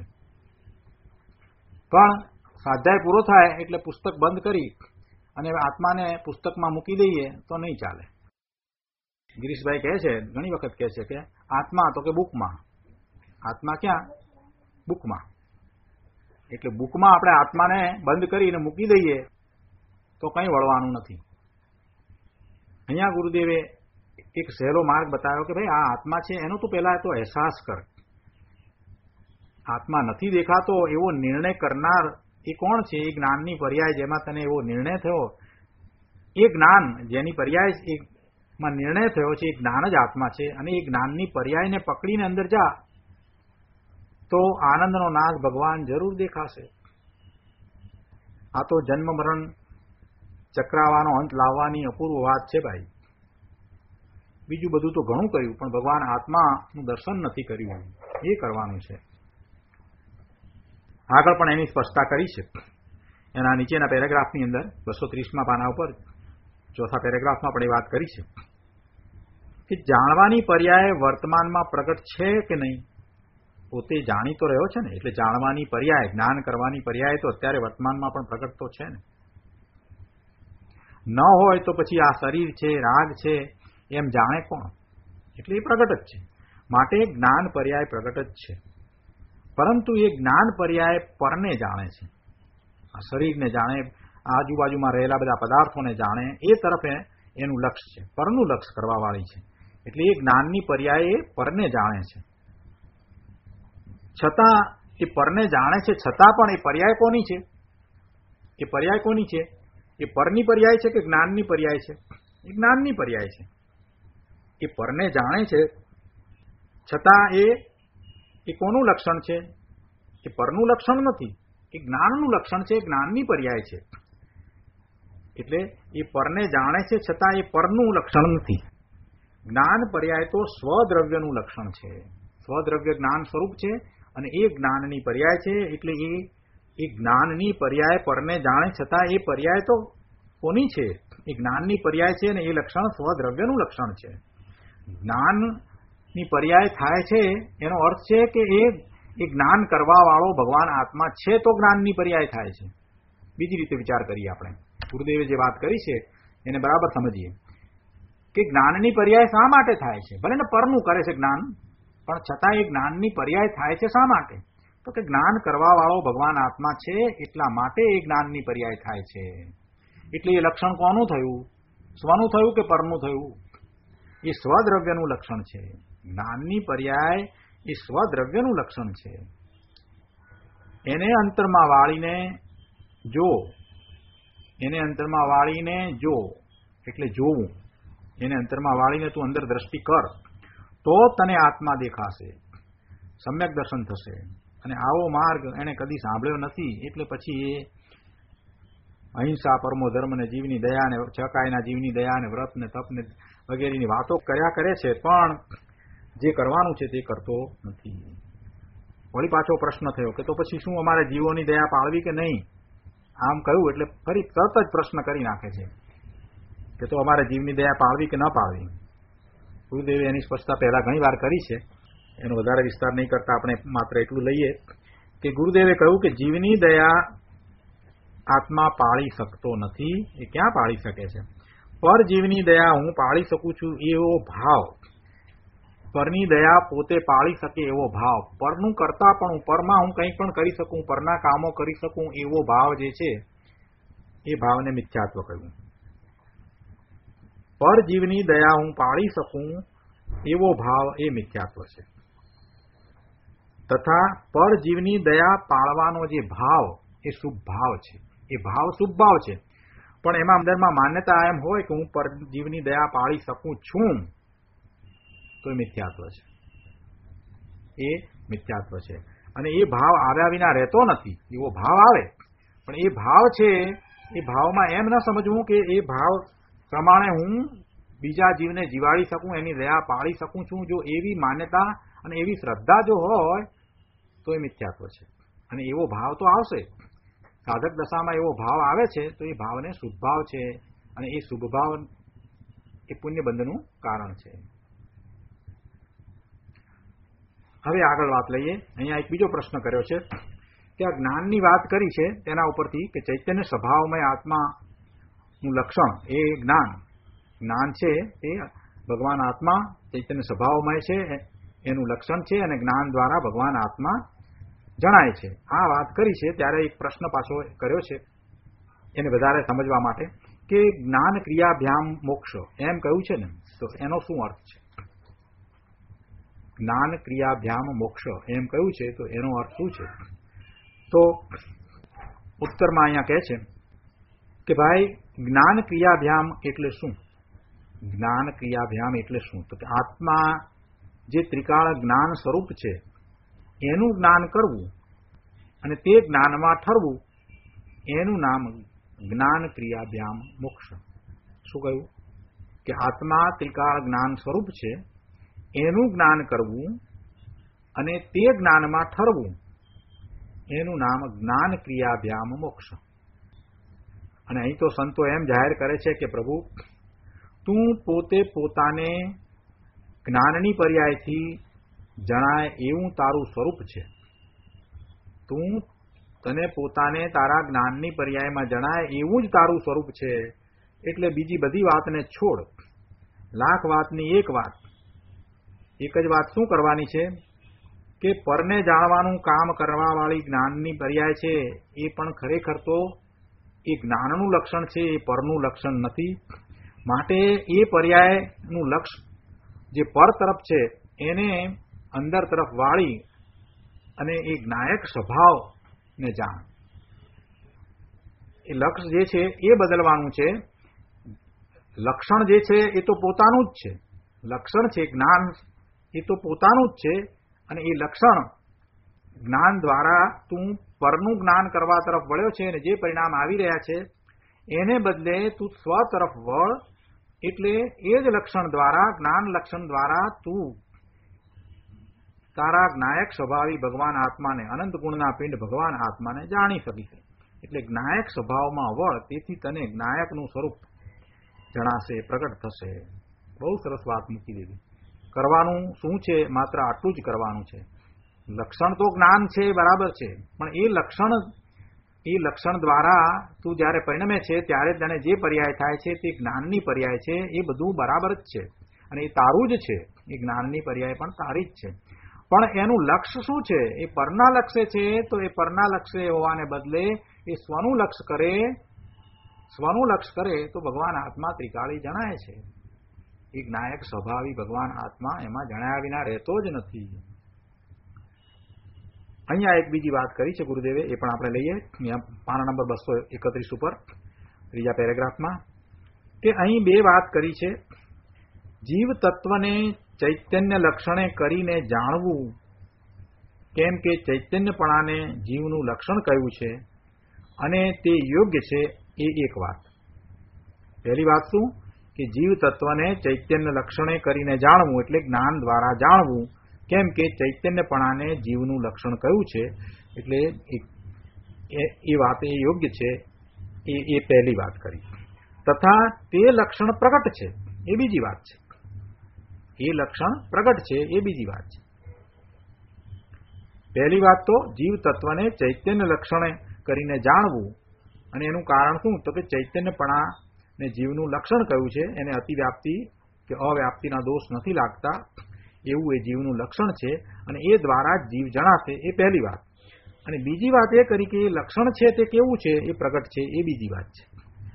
પણ સ્વાધ્યાય પૂરો થાય એટલે પુસ્તક બંધ કરી અને આત્માને પુસ્તકમાં મૂકી દઈએ તો નહીં ચાલે. ગિરીશભાઈ કહે છે, ઘણી વખત કહે છે કે આત્મા તો કે બુકમાં. આત્મા ક્યાં? બુકમાં. એટલે બુકમાં આપણે આત્માને બંધ કરીને મૂકી દઈએ તો કંઈ વળવાનું નથી. અહીંયા ગુરુદેવે એક સહેલો માર્ગ બતાવ્યો કે ભાઈ આ આત્મા છે એનો તો પહેલા તો અહેસાસ કર. આત્મા નથી દેખાતો એવો નિર્ણય કરનાર એ કોણ છે? એ જ્ઞાનની પર્યાય જેમાં તને એવો નિર્ણય થયો, એ જ્ઞાન જેની પર્યાય માં નિર્ણય થયો છે એ જ્ઞાન જ આત્મા છે. અને એ જ્ઞાનની પર્યાયને પકડીને અંદર જા તો આનંદનો નાદ ભગવાન જરૂર દેખાશે. આ તો જન્મ મરણ ચક્રાવાનો અંત લાવવાની અપૂર્વ વાત છે ભાઈ. બીજું બધું તો ઘણું કર્યું પણ ભગવાન આત્માનું દર્શન નથી કર્યું, એ કરવાનું છે. આગળ પણ એની સ્પષ્ટતા કરી છે. એના નીચેના પેરેગ્રાફની અંદર બસો ત્રીસમાં પાના ઉપર ચોથા પેરેગ્રાફમાં પણ એ વાત કરી છે કે જાણવાની પર્યાય વર્તમાનમાં પ્રગટ છે કે નહીં. પોતે જાણી તો રહ્યો છે ને, એટલે જાણવાની પર્યાય, જ્ઞાન કરવાની પર્યાય તો અત્યારે વર્તમાનમાં પણ પ્રગટ તો છે ને. ન હોય તો પછી આ શરીર છે, રાગ છે એમ જાણે કોણ? એટલે એ પ્રગટ જ છે. માટે જ્ઞાન પર્યાય પ્રગટ જ છે. પરંતુ એ જ્ઞાન પર્યાય પરને જાણે છે. આ શરીરને જાણે, આજુબાજુમાં રહેલા બધા પદાર્થોને જાણે, એ તરફ એનું લક્ષ્ય છે, પરનું લક્ષ્ય કરવા વાળી છે. એટલે એ જ્ઞાનની પર્યાય એ પરને જાણે છે. છતાં એ પરને જાણે છે છતાં પણ એ પર્યાય કોની છે? એ પર્યાય કોની છે? એ પરની પર્યાય છે કે જ્ઞાનની પર્યાય છે? એ જ્ઞાનની પર્યાય છે. એ પરને જાણે છે છતાં એ એ કોનું લક્ષણ છે? એ પરનું લક્ષણ નથી, એ જ્ઞાનનું લક્ષણ છે, જ્ઞાનની પર્યાય છે. એટલે એ પરને જાણે છે છતાં એ પરનું લક્ષણ નથી. જ્ઞાન પર્યાય તો સ્વદ્રવ્યનું લક્ષણ છે. સ્વદ્રવ્ય જ્ઞાન સ્વરૂપ છે અને એ જ્ઞાનની પર્યાય છે. એટલે એ એ જ્ઞાનની પર્યાય પરને જાણે છતાં એ પર્યાય તો કોની છે? એ જ્ઞાનની પર્યાય છે અને એ લક્ષણ સ્વદ્રવ્યનું લક્ષણ છે. જ્ઞાનની પર્યાય થાય છે એનો અર્થ છે કે એ એ જ્ઞાન કરવા વાળો ભગવાન આત્મા છે તો જ્ઞાનની પર્યાય થાય છે. બીજી રીતે વિચાર કરીએ આપણે. ગુરુદેવે જે વાત કરી છે એને બરાબર સમજીએ કે જ્ઞાનની પર્યાય શા માટે થાય છે? ભલે ને પરનું કરે છે જ્ઞાન, પણ છતાં એ જ્ઞાનની પર્યાય થાય છે શા માટે? તો કે જ્ઞાન કરવા વાળો ભગવાન આત્મા છે, એટલા માટે એ જ્ઞાનની પર્યાય થાય છે. એટલે એ લક્ષણ કોનું થયું? સ્વનું થયું કે પરનું થયું? એ સ્વદ્રવ્યનું લક્ષણ છે. જ્ઞાનની પર્યાય એ સ્વદ્રવ્યનું લક્ષણ છે. એને અંતરમાં વાળીને જો, એને અંતરમાં વાળીને જો એટલે જોવું. એને અંતરમાં વાળીને તું અંદર દ્રષ્ટિ કર તો તને આત્મા દેખાશે, સમ્યક દર્શન થશે. અને આવો માર્ગ એને કદી સાંભળ્યો નથી, એટલે પછી એ અહિંસા, પરમો ધર્મ ને જીવની દયા ને ચકાયના જીવની દયા ને વ્રત ને તપ ને વગેરેની વાતો કર્યા કરે છે, પણ જે કરવાનું છે તે કરતો નથી. વળી પાછો પ્રશ્ન થયો કે તો પછી શું અમારે જીવોની દયા પાળવી કે નહીં? આમ કહ્યું એટલે ફરી તરત જ પ્રશ્ન કરી નાખે છે કે તો અમારે જીવની દયા પાળવી કે ન પાળવી. ગુરુદેવે એની સ્પષ્ટતા પહેલા ઘણી વાર કરી છે, એનો વધારે વિસ્તાર નહીં કરતા આપણે માત્ર એટલું લઈએ કે ગુરુદેવે કહ્યું કે જીવની દયા આત્મા પાળી શકતો નથી. એ ક્યાં પાળી શકે છે? પર જીવની દયા હું પાળી શકું છું એવો ભાવ, પરની દયા પોતે પાળી શકે એવો ભાવ, પરનું કરતા પણ પરમાં હું કંઈ પણ કરી શકું, પરના કામો કરી શકું એવો ભાવ જે છે એ ભાવને મિથ્યાત્વ કહ્યું. પર જીવની દયા હું પાળી શકું એવો ભાવ એ મિથ્યાત્વ છે. તથા પર જીવની દયા પાળવાનો જે ભાવ એ શુભ ભાવ છે. એ ભાવ શુભ ભાવ છે, પણ એમાં અંદરમાં માન્યતા એમ હોય કે હું પર જીવની દયા પાળી શકું છું, તો એ મિથ્યાત્વ છે. એ મિથ્યાત્વ છે. અને એ ભાવ આવ્યા વિના રહેતો નથી. એવો ભાવ આવે, પણ એ ભાવ છે, એ ભાવમાં એમ ન સમજવું કે એ ભાવ પ્રમાણે હું બીજા જીવને જીવાડી શકું, એની દયા પાળી શકું છું. જો એવી માન્યતા અને એવી શ્રદ્ધા જો હોય તો એ મિથ્યાત્વ છે. અને એવો ભાવ તો આવશે, સાધક દશામાં એવો ભાવ આવે છે, તો એ ભાવને શુભ ભાવ છે. અને એ શુભ ભાવ એ પુણ્યબંધનું કારણ છે. હવે આગળ વાત લઈએ. અહીંયા એક બીજો પ્રશ્ન કર્યો છે કે આ જ્ઞાનની વાત કરી છે તેના ઉપરથી કે ચૈતન્ય સ્વભાવમય આત્માનું લક્ષણ એ જ્ઞાન જ્ઞાન છે તે ભગવાન આત્મા ચૈતન્ય સ્વભાવમય છે એનું લક્ષણ છે, અને જ્ઞાન દ્વારા ભગવાન આત્મા જણાય છે. આ વાત કરી છે ત્યારે એક પ્રશ્ન પાછો કર્યો છે એને વધારે સમજવા માટે કે જ્ઞાન ક્રિયાભ્યામ મોક્ષ એમ કહ્યું છે ને, તો એનો શું અર્થ છે? જ્ઞાન ક્રિયાભ્યામ મોક્ષ એમ કહ્યું છે, તો એનો અર્થ શું છે? તો ઉત્તરમાં અહીંયા કહે છે કે ભાઈ જ્ઞાન ક્રિયાભ્યામ એટલે શું? જ્ઞાન ક્રિયાભ્યામ એટલે શું? તો કે આત્મા જે ત્રિકાળ જ્ઞાન સ્વરૂપ છે એનું જ્ઞાન કરવું અને તે જ્ઞાનમાં ઠરવું, એનું નામ જ્ઞાન ક્રિયાભ્યામ મોક્ષ. શું કહ્યું? કે આત્મા ત્રિકાળ જ્ઞાન સ્વરૂપ છે એનું જ્ઞાન કરવું અને તે જ્ઞાનમાં ઠરવું, એનું નામ જ્ઞાન ક્રિયાભ્યામ મોક્ષ. અને અહીં તો સંતો એમ જાહેર કરે છે કે પ્રભુ તું પોતે પોતાને જ્ઞાનની પર્યાયથી જણાય એવું તારું સ્વરૂપ છે. તું તને પોતાને તારા જ્ઞાનની પર્યાયમાં જણાય એવું જ તારું સ્વરૂપ છે. એટલે બીજી બધી વાતને છોડ. લાખ વાતની એક વાત. એક જ વાત શું કરવાની છે કે પરને જાણવાનું કામ કરવાવાળી જ્ઞાનની પર્યાય છે એ પણ ખરેખર તો એ જ્ઞાનનું લક્ષણ છે, એ પરનું લક્ષણ નથી. માટે એ પર્યાયનું લક્ષ જે પર તરફ છે એને અંદર તરફ વાળી અને એ જ્ઞાયક સ્વભાવને જાણ. એ લક્ષ જે છે એ બદલવાનું છે. લક્ષણ જે છે એ તો પોતાનું જ છે. લક્ષણ છે જ્ઞાન, એ તો પોતાનું જ છે. અને એ લક્ષણ જ્ઞાન દ્વારા તું પરનું જ્ઞાન કરવા તરફ વળ્યો છે અને જે પરિણામ આવી રહ્યા છે એને બદલે તું સ્વ તરફ વળ. એટલે એ જ લક્ષણ દ્વારા, જ્ઞાન લક્ષણ દ્વારા તું તારા જ્ઞાયક સ્વભાવી ભગવાન આત્માને, અનંત ગુણના પિંડ ભગવાન આત્માને જાણી શકીશ. એટલે જ્ઞાયક સ્વભાવમાં વળ, તેથી તને જ્ઞાયકનું સ્વરૂપ જણાશે, પ્રગટ થશે. બહુ સરસ વાત મૂકી દીધી. કરવાનું શું છે? માત્ર આટલું જ કરવાનું છે. લક્ષણ તો જ્ઞાન છે, બરાબર છે, પણ એ લક્ષણ એ લક્ષણ દ્વારા તું જ્યારે પરિણમે છે ત્યારે તને જે પર્યાય થાય છે તે જ્ઞાનની પર્યાય છે. એ બધું બરાબર જ છે અને એ તારું જ છે. એ જ્ઞાનની પર્યાય પણ તારી જ છે. પણ એનું લક્ષ્ય શું છે? એ પરના લક્ષ્ય છે, તો એ પરના લક્ષ્ય હોવાને બદલે એ સ્વનું લક્ષ્ય કરે સ્વનું લક્ષ્ય કરે તો ભગવાન આત્મા ત્રિકાળી જણાય છે. એ જ્ઞાયક સ્વભાવી ભગવાન આત્મા એમાં જણાયા વિના રહેતો જ નથી. અહીંયા એક બીજી વાત કરી છે ગુરુદેવે, એ પણ આપણે લઈએ. અહીંયા પાના નંબર બસો એકત્રીસ ઉપર ત્રીજા પેરેગ્રાફમાં કે અહીં બે વાત કરી છે. જીવ તત્વને ચૈતન્ય લક્ષણે કરીને જાણવું, કેમ કે ચૈતન્યપણાને જીવનું લક્ષણ કહ્યું છે અને તે યોગ્ય છે. એ એક વાત. પહેલી વાત શું કે જીવ તત્વને ચૈતન્ય લક્ષણે કરીને જાણવું એટલે જ્ઞાન દ્વારા જાણવું, કેમ કે ચૈતન્યપણાને જીવનું લક્ષણ કયું છે એટલે એ વાત એ યોગ્ય છે. એ એ પહેલી વાત કરી. તથા તે લક્ષણ પ્રગટ છે એ બીજી વાત છે. એ લક્ષણ પ્રગટ છે એ બીજી વાત છે. પહેલી વાત તો જીવ તત્વને ચૈતન્ય લક્ષણે કરીને જાણવું, અને એનું કારણ શું તો કે ચૈતન્યપણા ને જીવનું લક્ષણ કયું છે એને અતિવ્યાપ્તિ કે અવ્યાપ્તિના દોષ નથી લાગતા એવું એ જીવનું લક્ષણ છે, અને એ દ્વારા જીવ જણાશે. એ પહેલી વાત. અને બીજી વાત એ કરી કે એ લક્ષણ છે તે કેવું છે એ પ્રગટ છે એ બીજી વાત છે.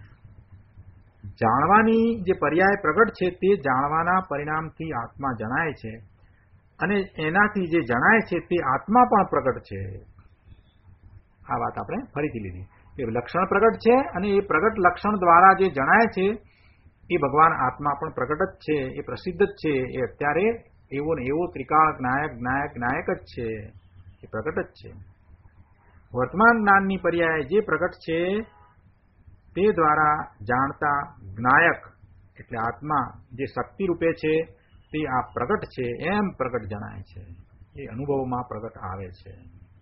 જાણવાની જે પર્યાય પ્રગટ છે તે જાણવાના પરિણામથી આત્મા જણાય છે, અને એનાથી જે જણાય છે તે આત્મા પણ પ્રગટ છે. આ વાત આપણે ફરીથી લીધી કે લક્ષણ પ્રગટ છે, અને એ પ્રગટ લક્ષણ દ્વારા જે જણાય છે એ ભગવાન આત્મા પણ પ્રગટ જ છે, એ પ્રસિદ્ધ જ છે. એ અત્યારે એવો ને એવો ત્રિકાળ જ્ઞાયક જ્ઞાયક જ્ઞાયક જ છે, એ પ્રગટ જ છે. વર્તમાન જ્ઞાનની પર્યાય જે પ્રગટ છે તે દ્વારા જાણતા જ્ઞાયક એટલે આત્મા જે શક્તિ રૂપે છે તે આ પ્રગટ છે એમ પ્રગટ જણાય છે, એ અનુભવમાં પ્રગટ આવે છે.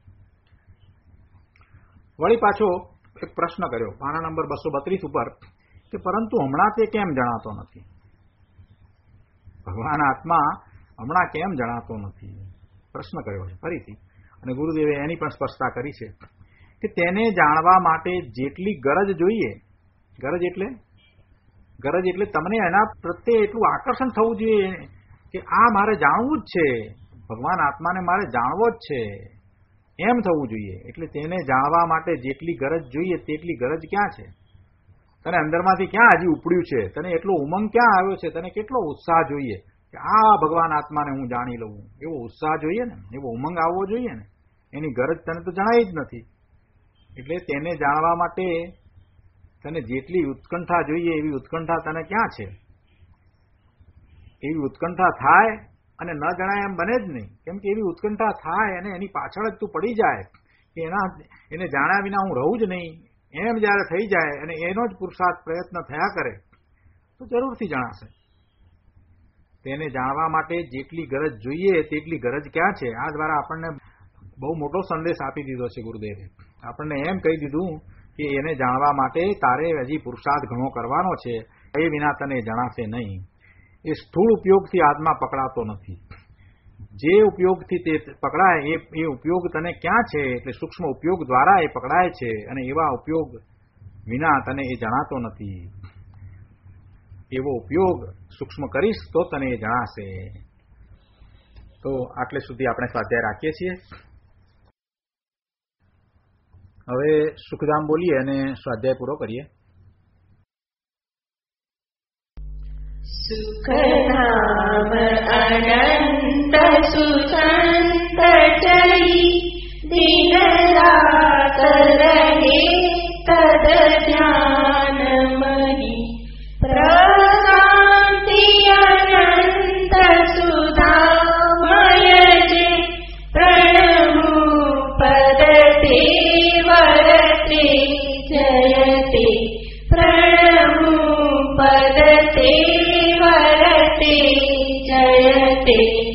વળી પાછો એક પ્રશ્ન કર્યો પાના નંબર બસો બત્રીસ ઉપર કે પરંતુ હમણાં તે કેમ જણાતો નથી? ભગવાન આત્મા હમણાં કેમ જણાતો નથી? પ્રશ્ન કર્યો છે ફરીથી. અને ગુરુદેવે એની પણ સ્પષ્ટતા કરી છે કે તેને જાણવા માટે જેટલી ગરજ જોઈએ, ગરજ એટલે ગરજ એટલે તમને એના પ્રત્યે એટલું આકર્ષણ થવું જોઈએ કે આ મારે જાણવું જ છે, ભગવાન આત્માને મારે જાણવો જ છે એમ થવું જોઈએ. એટલે તેને જાણવા માટે જેટલી ગરજ જોઈએ તેટલી ગરજ ક્યાં છે? તને અંદરમાંથી ક્યાં હજી ઉપડ્યું છે? તને એટલો ઉમંગ ક્યાં આવ્યો છે? તને કેટલો ઉત્સાહ જોઈએ કે આ ભગવાન આત્માને હું જાણી લઉં? એવો ઉત્સાહ જોઈએ ને, એવો ઉમંગ આવવો જોઈએ ને. એની ગરજ તને તો જણાય જ નથી. એટલે તેને જાણવા માટે તને જેટલી ઉત્કંઠા જોઈએ એવી ઉત્કંઠા તને ક્યાં છે? એવી ઉત્કંઠા થાય અને ન જણાય એમ બને જ નહીં. કેમ કે એવી ઉત્કંઠા થાય અને એની પાછળ જ તું પડી જાય કે એના એને જાણ્યા વિના હું રહું જ નહીં એમ જયારે થઈ જાય અને એનો જ પુરુષાર્થ પ્રયત્ન થયા કરે તો જરૂરથી જણાશે. તેને જાણવા માટે જેટલી ગરજ જોઈએ તેટલી ગરજ ક્યાં છે? આ દ્વારા આપણને બહુ મોટો સંદેશ આપી દીધો છે ગુરુદેવે. આપણને એમ કહી દીધું કે એને જાણવા માટે તારે હજી પુરુષાર્થ ઘણો કરવાનો છે, એ વિના તને જણાશે નહીં. એ સ્થૂળ ઉપયોગથી આત્મા પકડાતો નથી. જે ઉપયોગથી તે પકડાય એ એ ઉપયોગ તને ક્યાં છે? એટલે સૂક્ષ્મ ઉપયોગ દ્વારા એ પકડાય છે, અને એવા ઉપયોગ વિના તને એ જણાતો નથી. એવો ઉપયોગ સૂક્ષ્મ કરીશ તો તને એ જણાશે. તો આટલે સુધી આપણે સ્વાધ્યાય રાખીએ છીએ. હવે સુખધામ બોલીએ અને સ્વાધ્યાય પૂરો કરીએ. સુખધામ અનંત સુસંત ચરી દિન રાત રહે તદ ધ્યાન મહી પ્રશાંતિ અનંત સુધામય જે પ્રણમુ પદ તે વરતે જયતે પ્રણમુ પદ તે વરતે જયતે